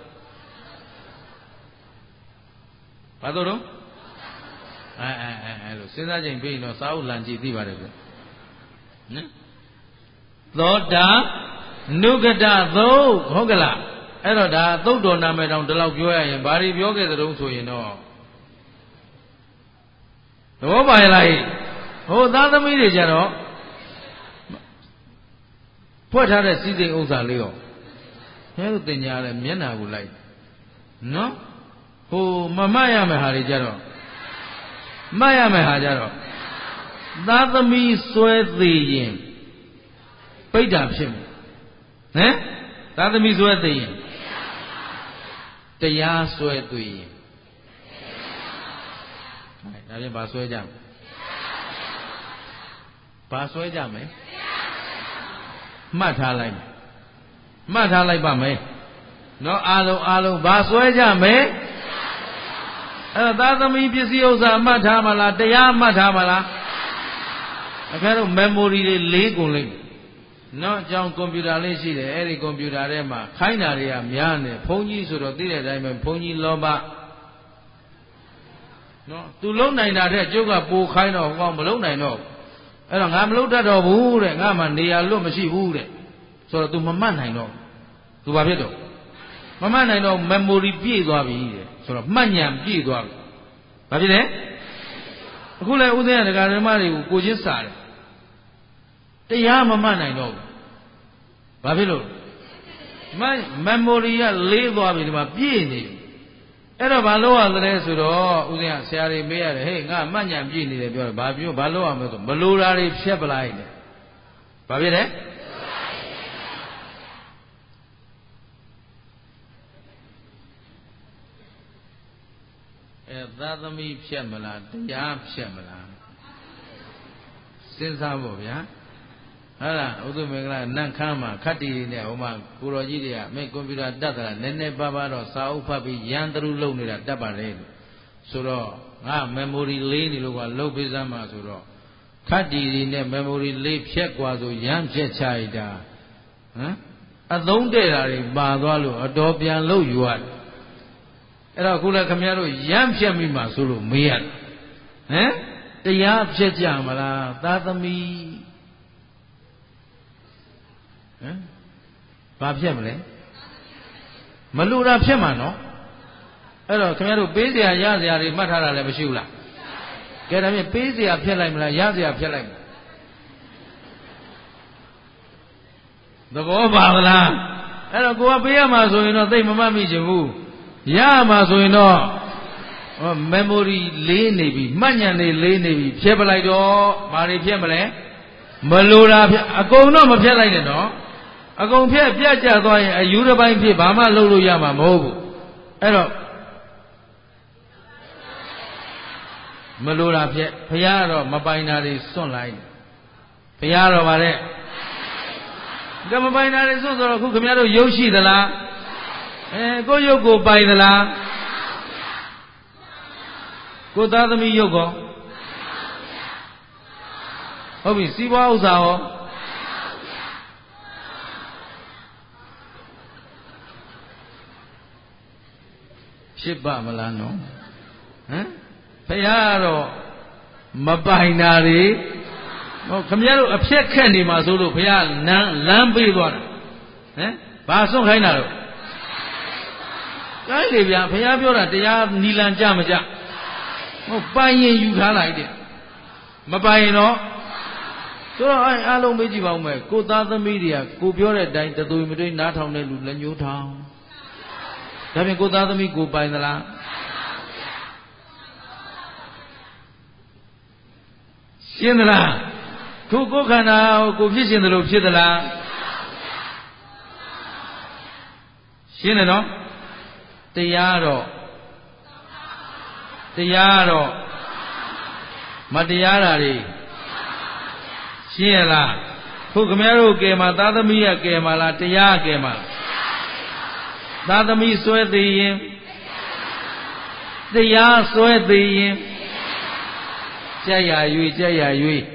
ဘာတုတ်တော့အဲအဲအဲအဲလို့စဉ်းစားချိန်ပြီးရင်တော့စာအုပ်လန်ကြည့်သိပါတယ်ဗျနော်သောတာနုကတသုတ်ဟုတ်ကလားအဲ့တော့ဒါသုတ်တော်နာမည်တောင်ဒီလောက်ပြောရရင်ဘာတွေပြောခဲ့သတုံးဆိုရင်တော့သဘောပါရဲ့လားဟိုသားသမီးတွေကြတော့ဖွက်ထားတဲ့စီစိမ်ဥစ္စာလေးရောဘယ်လိုတင်ကြလဲမျက်နာကိုလိုက်နော်ဟိုမမတ်ရမယ်ဟာတွေကြတော့မတ်ရမယ်ဟာကြတော့သားသမီးစွဲသေးရင်ပိဋ္ဌာဖြစ်မယ်ဟမ်သားသမီးစွဲသေးရင်တရားစွဲသွေးရင်ဒါပြန်ဘာစွဲကြမလဲဘာစွဲကြမလဲမှတ်ထားလိုက်မယ်မှတ်ထားလိုက်ပါမယ်နော်အားလုံးအားလုံးဘာစွဲကြမယ်အဲ့တော့သာသမီပစ္စည်းဥစ္စာမှတ်ထားမလားတရားမှတ်ထားမလားအခါတော့ memory တွေလေးကုန်လိမ့်မယ်နော်အကြောင်းကွန်ပျူတာလေးရှိတယ်အဲ့ဒီကွန်ပျူတာထဲမှာခိုင်းတာတွေကများနေဘုန်းကြီးဆိုတော့သိတဲ့အတိုင်းပဲဘုန်းကြီးလောဘနော်သူလုံနိုင်တာတဲ့ကျုပ်ကပိုခိုင်းတော့ဟောမလုံနိုင်တော့အဲ့တော့ငါမလုံတတ်တော့ဘူးတဲ့ငါမှနေရာလွတ်မရှိဘူးတဲ့ဆိုတော့ तू မမှတ်နိုင်တော့ तू ဘာဖြစ်တော့မမှတ်နိုင်တော့ memory ပြည့်သွားပြီတဲ့ဆိုတော့မှတ်ဉာဏ်ပြည့်သွားပြီဘာဖြစ်လဲအခုလဲဥစဉ်ရဒကာဓမ္မတွေကိုကိုချင်းစားတယ်တရားမမှတ်နိုင်တော့ဘူးဘာဖြစ်လို့ memory ကလေးသွားပြီဒီမှာပြည့်နေပြီအဲ့တော့ဘာလို့ရသလဲဆိုတော့ဥစဉ်ကဆရာတွေမေးရတယ်ဟေးငါမှတ်ဉာဏ်ပြည့်နေတယ်ပြောတယ်ဘာပြောဘာလို့ရမလဲဆိုမလိုတာတွေဖြတ်ပလိုက်တယ်ဘာဖြစ်လဲအဲသာသမီဖြတ်မလားတရားဖြတ်မလားစဉ်းစားဖို့ဗျာဟုတ်လားဥဒ္ဓမင်္ဂလာနန့်ခမ်းမှာခတ်တီနဲ့ဟိုမှာကိုတော်ကြီးတွေကမင်းကွန်ပျူတာတတ်တာနည်းနည်းပါးပါးတော့စာအုပ်ဖတ်ပြီးရန်တရုလုပ်နေတာတတ်ပါလေဆိုတော့ငါ memory လေးနေလို့ကလုတ်ပေးစမ်းမှာဆိုတော့ခတ်တီတွေနဲ့ memory လေးဖြက်กว่าဆိုရန်ဖြက်ချရတာဟမ်အသုံးတဲ့တာတွေပါသွားလို့အတော်ပြန်လုတ်ယူရတယ်အဲ့တော့ခုလည်းခမရတို့ရမ်းဖြတ်မိမှဆိုလို့မေးရတယ်ဟမ်တရားဖြတ်ကြမလားသာသမီဟမ်ဘာဖြတ်မလဲမလူတာဖြတ်မှာနော်အဲ့တော့ခမရတို့ပေးစရာရစရာတွေမှတ်ထားတာလည်းမရှိဘူးလားကဲဒါဖြင့်ပေးစရာဖြတ်လိုက်မလားရစရာဖြတ်လိုက်မလားသဘောပါမလားအဲ့တော့ကိုကပေးရမှာဆိုရင်တော့သိမမှတ်မိချင်ဘူးရမှာဆိုရင်တော့ memory လေးနေပြီမှတ်ဉာဏ်လေးလေးနေပြီဖြတ်ပလိုက်တော့ဘာတွေဖြတ်မလဲမလိုတာဖြတ်အကုန်တော့မဖြတ်လိုက်နဲ့နော်အကုန်ဖြတ်ပြတ်ကျသွားရင်အယူတစ်ပိုင်းဖြစ်ဘာမှလုပ်လို့ရမှာမဟုတ်ဘူးအဲ့တော့မလိုတာဖြစ်ဘုရားတော့မပိုင်တာတွေစွန့်လိုက်ဘုရားတော့ဗါတဲ့ကမပိုင်တာတွေစွန့်ဆိုတော့ခုခင်ဗျားတို့ရုပ်ရှိသလားအဲကိုရုပ်ကိုပိုင်သလားကိုသားသမီးရုပ်ကောဟုတ်ပြီစီးပွားဥစ္စာရောဖြစ်ပါမလားနော်ဟမ်ဘုရားကတော့မပိုင်တာတွေဟောခင်ဗျားတို့အဖြက်ခက်နေမှာဆိုလို့ဘုရားလမ်းလမ်းပေးသွားတာဟမ်ဘာစွန့်ခိုင်းတာတော့ကိုင်းလေဗျာဘုရားပြောတာတရားနီလန်ကြမကြဟောပိုင်ရင်ယူထားလိုက်တဲ့မပိုင်ရင်တော့ဆိုတော့အဲအားလုံးမေးကြည့်ပါဦးမယ်ကိုသားသမီးတွေကကိုပြောတဲ့အတိုင်းတသွေမတွေးနားထောင်တဲ့လူလက်ညှိုးထောင်ဒါဖြင့်ကိုသားသမီးကိုပိုင်သလားရှင်းသလားခုကိုခန္ဓာကိုဖြစ်ရှင်သလိုဖြစ်သလားရှင်းတယ်နော်တရားတော့တရားတော့မတရားတာတွေရှင်းရလားခုခမည်းတော်ကဲမှာသာသမီရကဲမှာလားတရားကဲမှာလားသာသမီစွဲသေးရင်တရားစွဲသေးရင်ကြက်ရရွေကြက်ရရွေ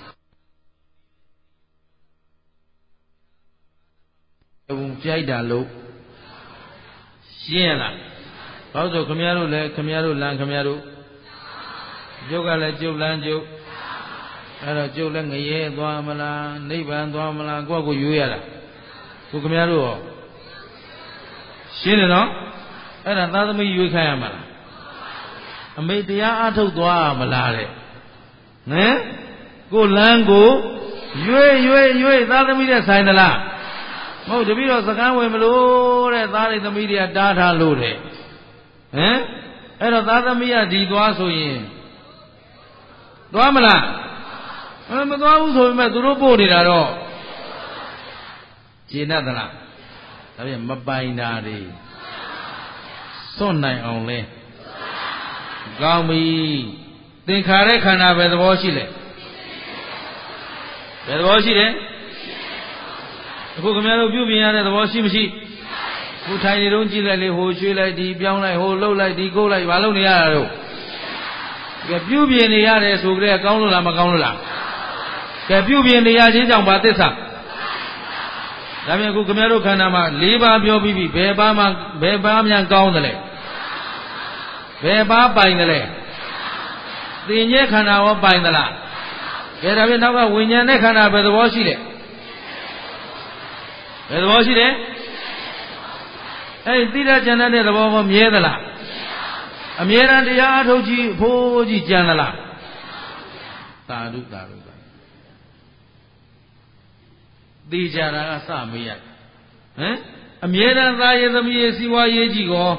ဘုံကြိုက်တာလို့ရှင်းရလားဘာလို့ဆိုခမည်းတော်လည်းခမည်းတော်လမ်းခမည်းတော်ကျုပ်ကလည်းကျုပ်လမ်းကျုပ်အဲ့တော့ကျုပ်လည်းငရဲသွားမလားနိဗ္ဗာန်သွားမလားကိုယ့်ကိုရွေးရတာကိုခင်ဗျားတို့ရောရှင်းတယ်နော်အဲ့ဒါသာသမီရွေးခိုင်းရမှာလားအမေတရားအထုတ်သွားမလားတဲ့ဟမ်ကိုလမ်းကိုရွေးရွေးရွေးသာသမီတဲ့ဆိုင်သလားမဟုတ်တပည့်တော်စကမ်းဝင်မလို့တဲ့သားတွေသမီးတွေကတားထားလို့တဲ့ဟမ်အဲ့တော့သာသမီကဒီသွားဆိုရင်သွားမလားအဲမသွားဘူးဆိုပေမဲ့သူတို့ပို့နေတာတော့ကျေနပ်သလားဒါပြန်မပိုင်တာတွေစွန့်နိုင်အောင်လဲကောင်းပြီသင်္ခါရခန္ဓာပဲသဘောရှိလဲဘယ်သဘောရှိတယ်အခုခင်ဗျားတို့ပြုပြင်ရတဲ့သဘောရှိမရှိခုထိုင်နေတော့ကြည့်လိုက်လေဟိုရွှေ့လိုက်ဒီပြောင်းလိုက်ဟိုလှုပ်လိုက်ဒီကုတ်လိုက်ဘာလုပ်နေရတာတော့ကဲပြုပြင်နေရတယ်ဆိုကြတဲ့ကောင်းလို့လားမကောင်းလို့လားကဲပြုပြင်နေရခြင်းကြောင့်ဘာသစ္စာဒါပြန်အခုခင်ဗျားတို့ခန္ဓာမှာ၄ပါးပြောပြီးပြီဘယ်ပါးမှဘယ်ပါးများကောင်းတယ်လဲဘယ်ပါးပိုင်တယ်လဲသင်္ညေခန္ဓာရောပိုင်သလားကဲဒါပြန်နောက်ကဝိညာဉ်နဲ့ခန္ဓာဘယ်သဘောရှိလဲဘယ်သဘောရှိတယ်အဲ့ဒီသိတတ်ဉာဏ်တဲ့သဘောကမြဲသလားအမြဲတမ်းတရားအထုတ်ကြည့်ဖိုးကြည့်ကြံသလားသာဓုသာဓုသိကြတာကစမေးရဟမ်အမြဲတမ်းသာရသမီးရဲ့စီဝါရေးကြည့်ကော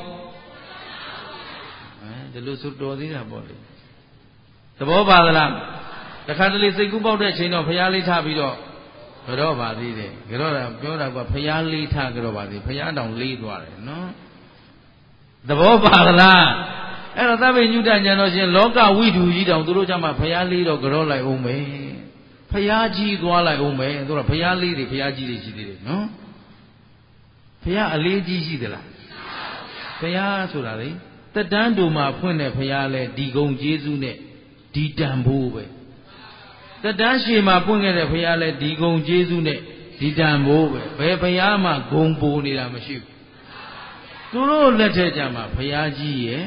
အဲဒီလိုဆိုတော်သေးတာပေါ့လေသဘောပါသလားတခါတလေစိတ်ကူးပေါက်တဲ့အချိန်တော့ဖျားလေးထားပြီးတော့ကြောပါသေးတယ်ကြောတာပြောတာကဖျားလေးထားကြောပါသေးဖျားတောင်လေးသွားတယ်နော်သဘောပါသလားအဲ့တော့သဗ္ဗညုတဉာဏ်တော်ရှင်လောကဝိဓုကြီးတောင်သူတို့ကြမှာဖျားလေးတော့ကြောလိုက်အောင်မယ်ဖျားကြီးသွားလိုက်အောင်မယ်ဆိုတော့ဖျားလေးတွေဖျားကြီးတွေရှိသေးတယ်နော်ဖျားအလေးကြီးရှိသလားဖျားဆိုတာလေတတန်းတူမှာဖွင့်တဲ့ဖျားလဲဒီကုံကျေးဇူးနဲ့ဒီတန်ဖိုးပဲတတန်းရှည်မှာပွင့်ခဲ့တဲ့ဘုရားလဲဒီဂုံကျေးဇူးနဲ့ဒီတန်ဖိုးပဲဘယ်ဘုရားမှဂုံပိုနေတာမရှိဘူးသူတို့လက်ထက်ကြမှာဘုရားကြီးရဲ့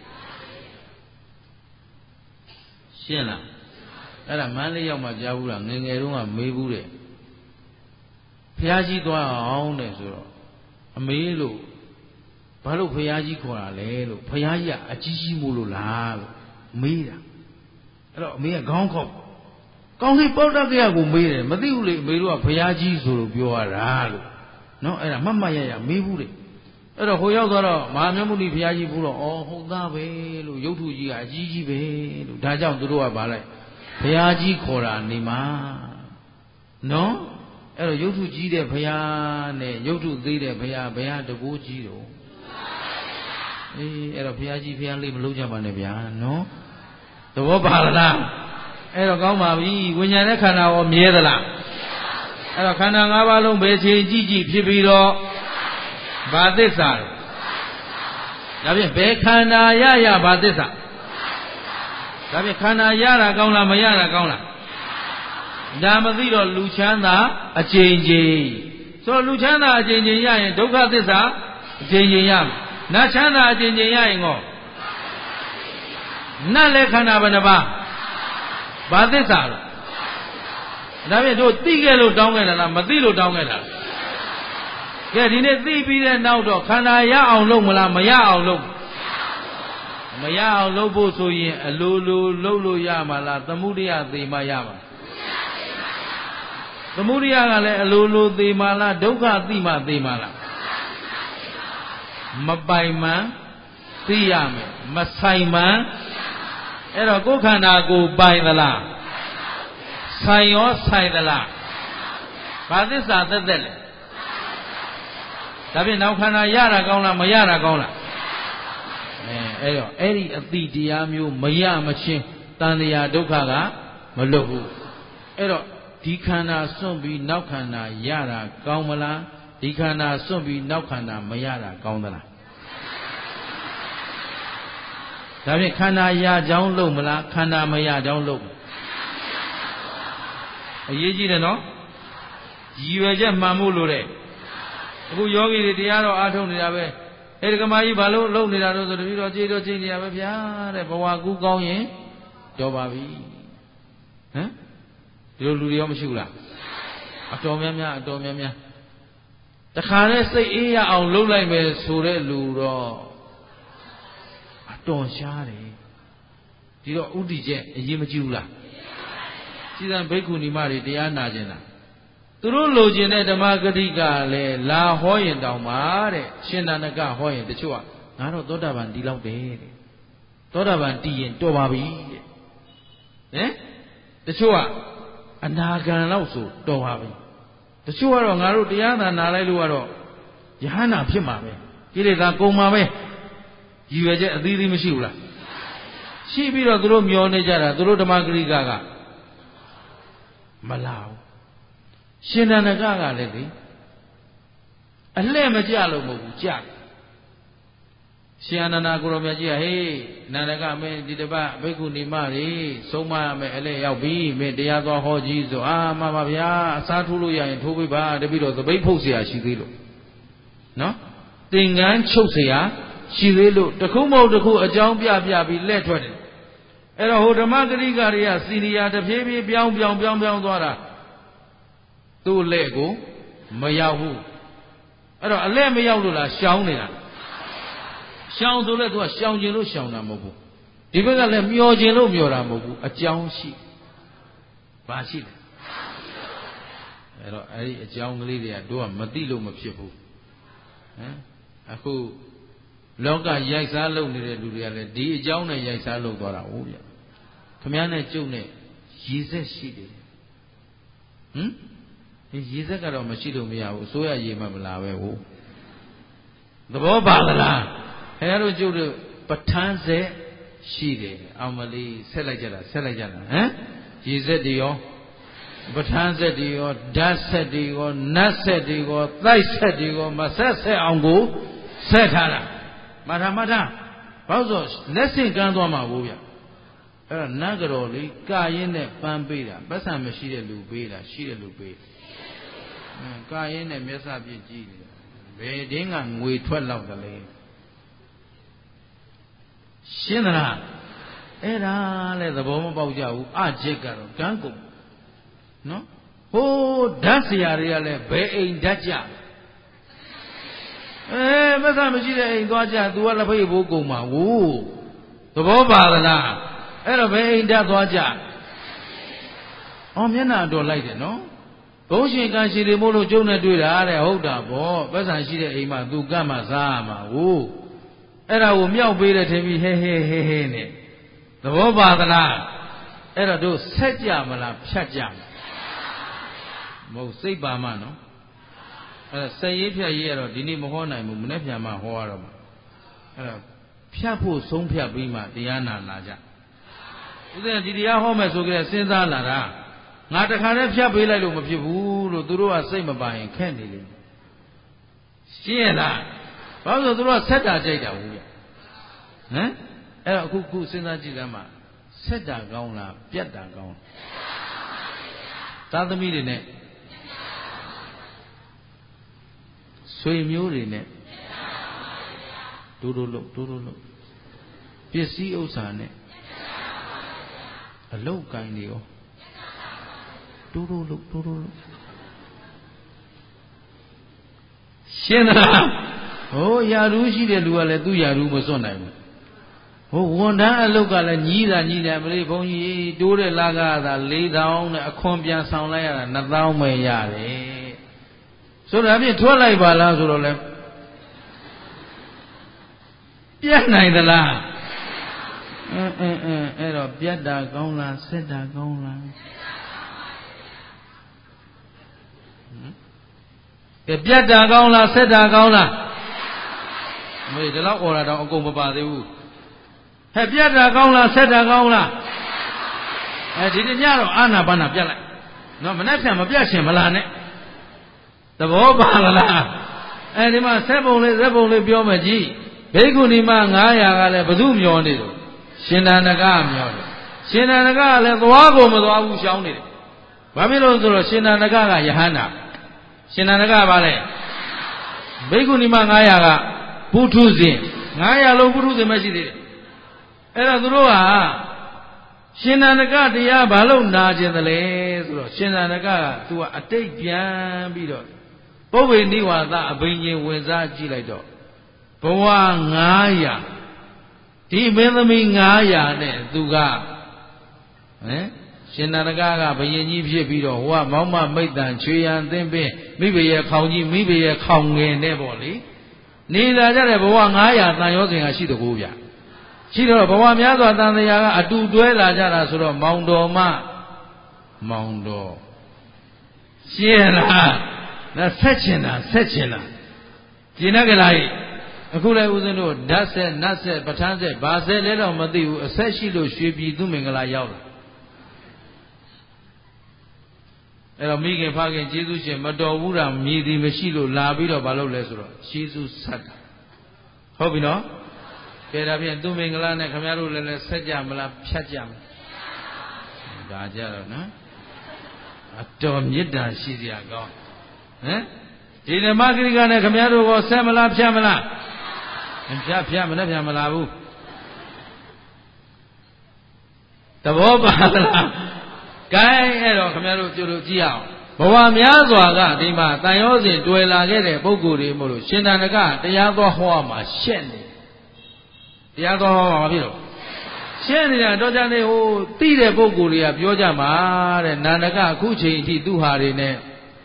ရှင်းလားအဲ့ဒါမန်းလေးရောက်မှကြားဘူးလားငယ်ငယ်တုန်းကမေးဘူးတဲ့ဘုရားကြီးသွားအောင်တဲ့ဆိုတော့အမေလို့ဘာလို့ဘုရားကြီးခေါ်တာလဲလို့ဘုရားကြီးကအကြီးကြီးမို့လို့လားလို့မေးတာအဲ့တော့အမေကခေါင်းခေါက်ကောင်းလေးပေါက်တတ်ကြရကိုမေးတယ်မသိဘူးလေအမေတို့ကဘုရားကြီးဆိုလို့ပြောရတာလို့နော်အဲ့ဒါမှတ်မှတ်ရရမေးဘူးလေအဲ့တော့ဟိုရောက်သွားတော့မဟာမြတ်မုနီဘုရားကြီးဘူးတော့ဩဟုတ်သားပဲလို့ရုပ်ထုကြီးကအကြီးကြီးပဲလို့ဒါကြောင့်သူတို့ကပါလိုက်ဘုရားကြီးခေါ်တာနေမှာနော်အဲ့တော့ရုပ်ထုကြီးတဲ့ဘုရားနဲ့ရုပ်ထုသေးတဲ့ဘုရားဘယ်ဟာတကူကြီးတော့အေးအဲ့တော့ဘုရားကြီးဘုရားလေးမလုံးကြပါနဲ့ဗျာနော်သဘောပါလားအဲ့တော့ကောင်းပါပြီဝိညာဉ်နဲ့ခန္ဓာရောမြဲသလားအဲ့တော့ခန္ဓာ၅ပါးလုံးဘယ်ချိန်ကြည့်ကြည့်ဖြစ်ပြီးတော့ဘာသစ္စာလဲဒါဖြင့်ဘယ်ခန္ဓာရရဘာသစ္စာဒါဖြင့်ခန္ဓာရတာကောင်းလားမရတာကောင်းလားဒါမသိတော့လူချမ်းသာအကျဉ်းချင်းဆိုလူချမ်းသာအကျဉ်းချင်းရရင်ဒုက္ခသစ္စာအကျဉ်းချင်းရမယ်နတ်ချမ်းသာအကျဉ်းချင်းရရင်ကောနတ်လည်းခန္ဓာဘယ်နှပါးဘာသစ္စာလဲဒါဖြင့်တို့သိခဲ့လို့တောင်းခဲ့တာလားမသိလို့တောင်းခဲ့တာလားကဲဒီနေ့သိပြီးတဲ့နောက်တော့ခန္ဓာရအောင်လုပ်မလားမရအောင်လုပ်မရအောင်လုပ်ဖို့ဆိုရင်အလိုလိုလုပ်လို့ရမှာလားသမုဒိယသေမှရမှာသမုဒိယကလည်းအလိုလိုသေမှလားဒုက္ခသိမှသေမှလားမပိုင်မှန်သိရမယ်မဆိုင်မှန်အဲ့တော့ကိုယ်ခန္ဓာကိုပိုင်သလားဆိုင်ရောဆိုင်သလားဘာသစ္စာသက်သက်လဲဒါဖြင့်နောက်ခန္ဓာရတာကောင်းလားမရတာကောင်းလားအဲအဲ့တော့အဲ့ဒီအတိတရားမျိုးမရမချင်းတန်တရားဒုက္ခကမလွတ်ဘူးအဲ့တော့ဒီခန္ဓာစွန့်ပြီးနောက်ခန္ဓာရတာကောင်းမလားဒီခန္ဓာစွန့်ပြီးနောက်ခန္ဓာမရတာကောင်းသလားဒါဖြင့်ခန္ဓာရကြောင်းလုပ်မလားခန္ဓာမရကြောင်းလုပ်အရေးကြီးတယ်နော်ရည်ရွယ်ချက်မှန်မှုလို့တဲ့အခုယောဂီတွေတရားတော်အားထုတ်နေတာပဲအဲ့ဒီကမာကြီးဘာလို့လုပ်နေတာလို့ဆိုတတိတော်ကြည်တော်ချိန်နေရပဲဗျာတဲ့ဘဝကူးကောင်းရင်တော်ပါပြီဟမ်ဒီလိုလူတွေရောမရှိဘူးလားအတော်များများအတော်များများတခါနဲ့စိတ်အေးရအောင်လုပ်လိုက်မယ်ဆိုတဲ့လူတော့အတော်ရှားတယ်ဒီတော့ဥတီချက်အရေးမကြီးဘူးလားစီသံဘိက္ခုနီမတွေတရားနာကျင်တာသူတို့လိုချင်တဲ့ဓမ္မဂတိကလည်းလာဟောရင်တောင်မှတဲ့ရှင်နာနကဟောရင်တချို့ကငါတော့သောတာပန်တီးလောက်တယ်တဲ့သောတာပန်တီးရင်တော်ပါပြီတဲ့ဟင်တချို့ကအနာဂံလောက်ဆိုတော်ပါပြီတချို့ကတော့ငါတို့တရားသာနာလိုက်လို့ကတော့ယဟန္တာဖြစ်မှာပဲကိလေသာကုန်မှာပဲရည်ရွယ်ချက်အသီးသီးမရှိဘူးလားရှိပြီးတော့သူတို့မျောနေကြတာသူတို့ဓမ္မဂရိကကမလာဘူးရှင်နန္ဒကကလည်းလေအလှဲ့မကြလို့မဟုတ်ဘူးကြရှင်အနန္ဒကိုရောမြတ်ကြီးကဟေးနန္ဒကမင်းဒီတပတ်ဘိက္ခုနီမတွေဆုံးမရမယ်အလှဲ့ရောက်ပြီမင်းတရားသွားဟောကြီးဆိုအာမှန်ပါဗျာအစားထိုးလို့ရရင်ထိုးပေးပါတပိတော့သပိတ်ဖုတ်เสียရှိသေးလို့နော်သင်္ကန်းချုပ်เสียရှိသေးလို့တခုမဟုတ်တခုအကြောင်းပြပြပြီးလက်ထွက်တယ်အဲ့တော့ဟိုဓမ္မဂရိကတွေကစီနီယာတဖြည်းဖြည်းပြောင်းပြောင်းပြောင်းပြောင်းသွားတာသူ့လက်ကိုမရောက်ဘူးအဲ့တော့အလက်မရောက်လို့လားရှောင်းနေတာရှောင်းဆိုလဲသူကရှောင်းခြင်းလို့ရှောင်းတာမဟုတ်ဘူးဒီဘက်ကလည်းမျောခြင်းလို့မျောတာမဟုတ်ဘူးအကြောင်းရှိဘာရှိလဲအဲ့တော့အဲ့ဒီအကြောင်းကလေးတွေကတို့ကမသိလို့မဖြစ်ဘူးဟမ်အခုလောကရိုက်စားလုပ်နေတဲ့လူတွေကလည်းဒီအကြောင်းနဲ့ရိုက်စားလုပ်သွားတာဟုတ်ဗျခမည်းနဲ့ကျုပ်နဲ့ရည်ဆက်ရှိတယ်ဟမ်ဒီရည်ဆက်ကတော့မရှိလို့မရဘူးအစိုးရရေမှမလာပဲဟုတ်သဘောပါသလားခင်ဗျားတို့ကျုပ်တို့ပဋ္ဌာန်းဆက်ရှိတယ်အောင်မလေးဆက်လိုက်ကြတာဆက်လိုက်ကြတာဟမ်ရည်ဆက်တွေရောပဋ္ဌာန်းဆက်တွေရောဓာတ်ဆက်တွေရောနတ်ဆက်တွေရောတိုက်ဆက်တွေရောမဆက်ဆက်အောင်ကိုဆက်ထားတာမထာမထာဘာလို့ဆိုလက်ဆင့်ကမ်းသွားမှာဘူးဗျအဲ့တော့နတ်ကတော်လေးကာရင်နဲ့ပန်းပေးတာပတ်စံမရှိတဲ့လူပေးတာရှိတဲ့လူပေးအဲကာရင်နဲ့မျက်စပြည့်ကြည့်တယ်ဘယ်တင်းကငွေထွက်လောက်တယ်လဲရှင်းသလားအဲ့ဒါလဲသဘောမပေါက်ကြဘူးအကျစ်ကတော့ကန်းကုန်နော်ဟိုးဓာတ်ဆရာတွေကလည်းဘယ်အိမ်ဓာတ်ကြအဲမဆမရှိတဲ့အိမ်သွားကြ तू ကလက်ဖိတ်ဘိုးကုန်မှာဝိုးသဘောပါသလားအဲ့တော့ဘယ်အိမ်ဓာတ်သွားကြအော်မျက်နှာတော်လိုက်တယ်နော်ဘုံရှင်ကံရှိတယ်မို့လို့ကျုံနဲ့တွေ့တာတဲ့ဟုတ်တာဗောပတ်စံရှိတဲ့အိမ်မှာ तू ကတ်မှစားရမှာဝိုးအဲ့ဒါကိုမြောက်ပေးတယ်ထင်ပြီးဟဲဟဲဟဲဟဲနဲ့သဘောပါသလားအဲ့တော့တို့ဆက်ကြမလားဖြတ်ကြမလားမဟုတ်စိတ်ပါမနော်အဲ့ဒါဆက်ရေးဖြတ်ရေးကတော့ဒီနေ့မဟောနိုင်ဘူးမနေ့ပြန်မှဟောရတော့မှာအဲ့တော့ဖြတ်ဖို့ဆုံးဖြတ်ပြီးမှတရားနာလာကြဥစဉ်ဒီတရားဟောမယ်ဆိုကြတဲ့စဉ်းစားလာတာငါတခါတည်းဖြတ်ပေးလိုက်လို့မဖြစ်ဘူးလို့သူတို့ကစိတ်မပါရင်ခက်နေတယ်ရှင်းရလားဘာလို့ဆိုသူတို့ကဆက်တာကြိုက်တာဘူးဗျဟမ်အဲ့တော့အခုခုစဉ်းစားကြည့်လိုက်မှဆက်တာကောင်းလားပြတ်တာကောင်းသားသမီးတွေနဲ့ဆွေမျိုးတွေနဲ့ဒူးဒူးလို့ဒူးဒူးလို့ပစ္စည်းဥစ္စာနဲ့အလုတ်ကိုင်းနေရောဒူးဒူးလို့ဒူးဒူးလို့ရှင်းလားဟိုယာရူးရှိတဲ့လူကလည်းသူ့ယာရူးမစွန့်နိုင်ဘူးဟိုဝန်ထမ်းအလုတ်ကလည်းညီးတာညီးတယ်မလေးဘုန်းကြီးတိုးတဲ့လာကသာလေးတောင်းနဲ့အခွန်ပြန်ဆောင်လိုက်ရတာနှစ်သောင်းပဲရတယ်ဆိုတော့အပြင်ထွက်လိုက်ပါလားဆိုတော့လဲပြတ်နိုင်သလားအင်းအင်းအင်းအဲ့တော့ပြတ်တာကောင်းလားဆက်တာကောင်းလားကဲပြတ်တာကောင်းလားဆက်တာကောင်းလားမေးဒီလောက်អော်တာတော့အကုန်မပါသေးဘူးဟဲ့ပြတ်တာကောင်းလားဆက်တာကောင်းလားအဲဒီတညတော့အာနာပါနာပြတ်လိုက်နော်မနဲ့ပြန်မပြတ်ရှင်မလားနဲ့သဘောပါလားအဲဒီမှာဆက်ပုံလေးဆက်ပုံလေးပြောမယ်ကြည့်ဘိက္ခုနီမငါးရာကလည်းဘု து မျောနေတော့ရှင်သာနကမျောတယ်ရှင်သာနကလည်းသွားကိုမသွားဘူးရှောင်းနေတယ်ဘာဖြစ်လို့ဆိုတော့ရှင်သာနကကယဟန္တာရှင်သာနကပါလေဘိက္ခုနီမငါးရာကပုထုဇဉ်ငါးရာလုံးပုထုဇဉ်မရှိသေးတယ်အဲ့တော့သူတို့ကရှင်သာနကတရားဘာလို့နာကျင်တယ်လဲဆိုတော့ရှင်သာနကကသူကအတိတ်ပြန်ပြီးတော့ပုဗ္ဗေနိဝါဒအဘိညာဉ်ဝင်စားကြည့်လိုက်တော့ဘဝငါးရာဒီမင်းသမီးငါးရာနဲ့သူကဟမ်ရှင်သာနကကဘယင်ကြီးဖြစ်ပြီးတော့ဟိုကမောင်းမမိတ်တန်ချွေရန်သင်းပင်မိဘရဲ့ခေါင်ကြီးမိဘရဲ့ခေါင်ငယ်နဲ့ပေါ့လေနေလာကြတဲ့ဘဝငါးရာတန်ရောစဉ်ကရှိတကူဗျရှိတော့ဘဝများစွာတန်တရားကအတူတွဲလာကြတာဆိုတော့မောင်တော်မမောင်တော်ရှင်းလားဒါဆက်ချင်တာဆက်ချင်တာကျင်တဲ့ကလားအခုလည်းဦးဇင်းတို့ဓာတ်ဆက်နတ်ဆက်ပဋ္ဌာန်းဆက်ဘာဆက်လဲတော့မသိဘူးအဆက်ရှိလို့ရွှေပြည်သူမင်္ဂလာရောက်လာအဲ့တော့မိခင်ဖခင်ကျေးဇူးရှင်မတော်ဘူးတာမြည်သည်မရှိလို့လာပြီးတော့မလုပ်လဲဆိုတော့ကျေးဇူးဆက်တာဟုတ်ပြီနော်ကဲဒါဖြင့်သူမင်္ဂလာနဲ့ခင်ဗျားတို့လည်းဆက်ကြမလားဖြတ်ကြမလားဒါကြတော့နော်အတော်မေတ္တာရှိကြကောင်းဟမ်ဒီဓမ္မဂရိကနဲ့ခင်ဗျားတို့ကိုဆက်မလားဖြတ်မလားဖြတ်ဖြတ်မနဲ့ဖြတ်မလားဘူးသဘောပါလားကဲအဲ့တော့ခင်ဗျားတို့ကြို့လို့ကြည့်အောင်ဘဝများစွာကဒီမှာတန်ရောစဉ်တွေ့လာခဲ့တဲ့ပုဂ္ဂိုလ်တွေမို့လို့ရှင်သာနကတရားတော်ဟောမှာရှက်နေတရားတော်ဟောမှာမဖြစ်တော့ရှက်နေတာတော့ကြနေဟိုသိတဲ့ပုဂ္ဂိုလ်တွေကပြောကြမှာတဲ့နာနကအခုချိန်အထိသူ့ဟာတွေနဲ့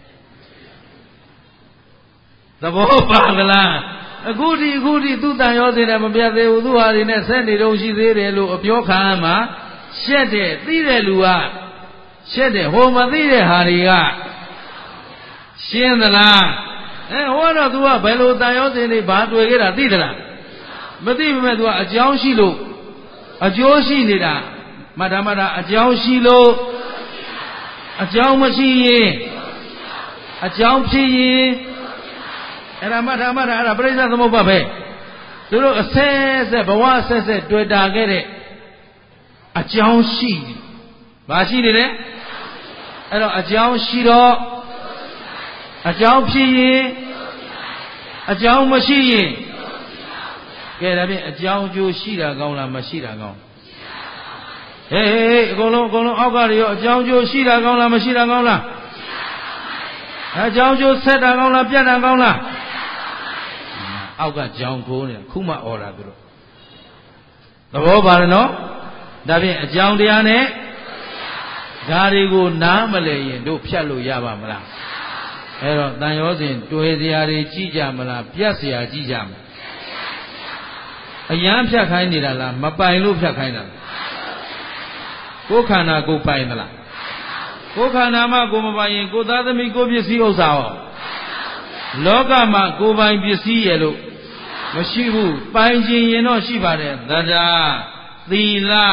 သဘောပါကလားအခုဒီအခုဒီသူ့တန်ရောစဉ်နဲ့မပြတ်သေးဘူးသူ့ဟာတွေနဲ့ဆက်နေတော့ရှိသေးတယ်လို့အပြောခံမှာရှက်တဲ့သိတဲ့လူကရှက်တဲ့ဟိုမသိတဲ့ဟာတွေကရှင်းသလားအဲဟောတော့ तू ကဘယ်လိုတန်ရောစဉ်တွေဘာတွေ့ခဲ့တာသိသလားမသိပေမဲ့ तू ကအကြောင်းရှိလို့အကျိုးရှိနေတာမထာမထာအကြောင်းရှိလို့အကြောင်းမရှိရင်အကြောင်းဖြစ်ရင်အဲ့ဒါမထာမထာအဲ့ဒါပြိဿသမုပ္ပါပဲသူတို့အဆက်ဆက်ဘဝဆက်ဆက်တွေ့တာခဲ့တဲ့အကြောင်းရှိဘာရှိနေလဲအဲ့တော့အကြောင်းရှိတော့အကြောင်းဖြစ်ရင်အကြောင်းမရှိရင်ကဲဒါဖြင့်အကြောင်းကျိုးရှိတာကောင်းလားမရှိတာကောင်းဟေးဟေးအကုန်လုံးအကုန်လုံးအောက်ကတွေရောအကြောင်းကျိုးရှိတာကောင်းလားမရှိတာကောင်းလားအကြောင်းကျိုးဆက်တာကောင်းလားပြတ်တာကောင်းလားအောက်ကကြောင်ခိုးနေတာခုမှអော်တာသူတို့သဘောပါလားနော်ဒါဖြင့်အကြောင်းတရားနဲ့ဒါတွေကိုနားမလည်ရင်တို့ဖြတ်လို့ရပါမလားအဲ့တော့တန်ရောစဉ်တွေ့စရာတွေကြည့်ကြမလားပြတ်စရာကြည့်ကြမလားအယမ်းဖြတ်ခိုင်းနေတာလားမပိုင်လို့ဖြတ်ခိုင်းတာကိုယ်ခန္ဓာကိုယ်ပိုင်သလားကိုယ်ခန္ဓာမှကိုယ်မပိုင်ရင်ကိုယ်သားသမီးကိုယ်ပစ္စည်းဥစ္စာရောလောကမှာကိုယ်ပိုင်ပစ္စည်းရဲ့လို့မရှိဘူးပိုင်ခြင်းရင်တော့ရှိပါတယ်သဒ္ဒါသီလ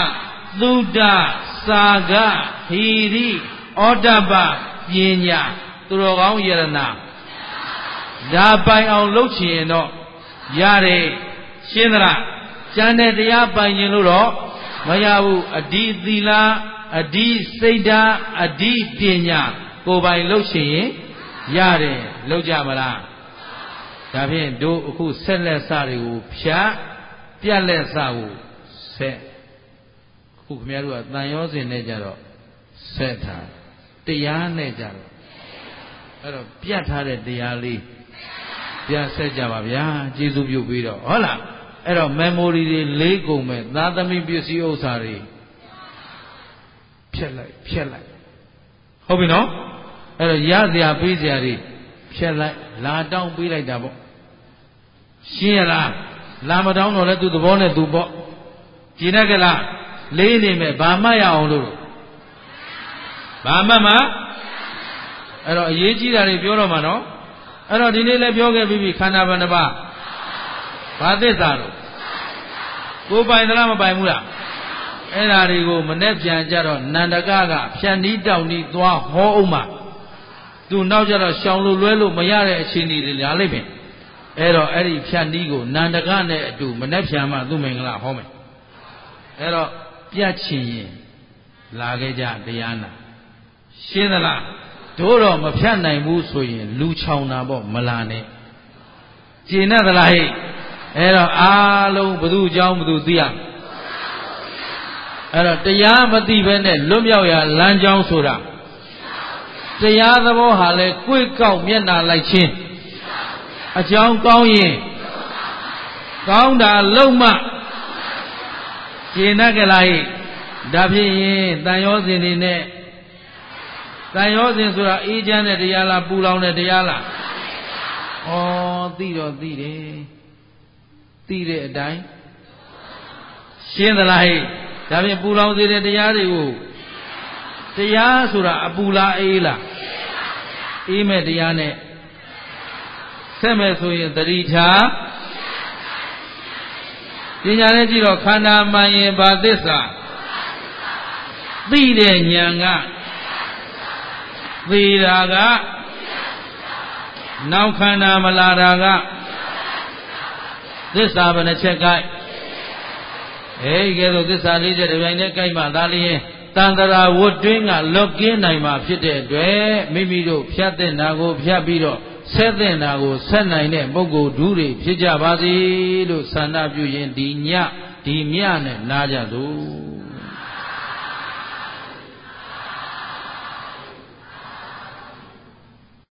သုဒ္ဓစာကဟီရိဩတ္တပပညာသူတော်ကောင်းယရဏဒါပိုင်အောင်လုပ်ချင်ရင်တော့ရတယ်ရှင်းသလားကျန်တဲ့တရားပိုင်ရင်လို့တော့မရဘူးအဓိသီလအဓိစိတ်ဓာတ်အဓိပညာကိုယ်ပိုင်လုပ်ချင်ရင်ရတယ်လုပ်ကြမလားဒါဖြင့်တို့အခုဆက်လက်စတွေကိုဖြတ်ပြက်လက်စကိုဆက်ခုခင်ဗျားတို့ကတန်ရောစဉ်နဲ့ကြတော့ဆက်ထားတရားနဲ့ကြတော့အဲ့တော့ပြတ်ထားတဲ့တရားလေးပြဆက်ကြပါဗျာကျေးဇူးပြုပြီးတော့ဟုတ်လားအဲ့တော့ memory တွေလေးကုန်မဲ့သာသမီပစ္စည်းဥစ္စာတွေဖြတ်လိုက်ဖြတ်လိုက်ဟုတ်ပြီနော်အဲ့တော့ရစရာပေးစရာတွေဖြတ်လိုက်လာတောင်းပေးလိုက်တာပေါ့ရှင်းရလားလာမတောင်းတော့လဲသူသဘောနဲ့သူပေါ့ကြည်နေကြလားလေးနေမဲ့ဘာမှတ်ရအောင်လို့ဘာမှတ်မှာအဲ့တော့အရေးကြီးတာတွေပြောတော့မှာနော်အဲ့တော့ဒီနေ့လည်းပြောခဲ့ပြီးပြီခန္ဓာဘယ်နှပါးဘာသစ္စာလို့ကိုယ်ပိုင်သလားမပိုင်ဘူးလားအဲ့ဓာတွေကိုမနဲ့ပြန်ကြတော့နန္ဒကကဖြန်နီးတောက်နီးသွားဟောအောင်မှာသူနောက်ကြတော့ရှောင်လို့လွဲလို့မရတဲ့အခြေအနေတွေလာလိမ့်မယ်အဲ့တော့အဲ့ဒီဖြန်နီးကိုနန္ဒကနဲ့အတူမနဲ့ပြန်မှသူ့မင်္ဂလာဟောမယ်အဲ့တော့ပြတ်ချင်ရင်လာခဲ့ကြတရားနာရှင်းသလားတို့တော့မဖြတ်နိုင်ဘူးဆိုရင်လူချောင်တာပေါ့မလာနဲ့ကျင်နဲ့သလားဟဲ့အဲ့တော့အားလုံးဘသူเจ้าဘသူသိရအဲ့တော့တရားမသိဘဲနဲ့လွတ်မြောက်ရာလမ်းကြောင်းဆိုတာတရားသဘောဟာလဲကိုယ်ကောက်မျက်နာလိုက်ခြင်းအကြောင်းကောင်းရင်ကောင်းတာလုံးမကျင်နဲ့ကြလားဟဲ့ဒါဖြစ်ရင်တန်ရောစဉ်တွေနဲ့တန်ရောစဉ်ဆိုတာအေးချမ်းတဲ့တရားလားပူလောင်တဲ့တရားလားဩသိတော့သိတယ်သိတဲ့အတိုင်းရှင်းသလားဟဲ့ဒါဖြင့်ပူလောင်စေတဲ့တရားတွေကိုတရားဆိုတာအပူလားအေးလားအေးမဲ့တရားနဲ့ဆက်မဲ့ဆိုရင်တတိထားပညာနဲ့ကြည့်တော့ခန္ဓာမှန်ရင်ဘာသစ္စာသိတဲ့ဉာဏ်ကသေတာကနောက်ခန္ဓာမလာတာကသစ္စာဘယ်နှချက်ကဲအဲဒီကဲတော့သစ္စာလေးချက်တစ်ပြိုင်တည်းကိုက်မှသာလျှင်တန်တရာဝတ်တွင်းကလွတ်ကင်းနိုင်မှာဖြစ်တဲ့အတွက်မိမိတို့ဖြတ်တဲ့နာကိုဖြတ်ပြီးတော့ဆက်တဲ့နာကိုဆက်နိုင်တဲ့ပုဂ္ဂိုလ်ဓုတွေဖြစ်ကြပါစေလို့ဆန္ဒပြုရင်ဒီညဒီမြနဲ့နာကြသို့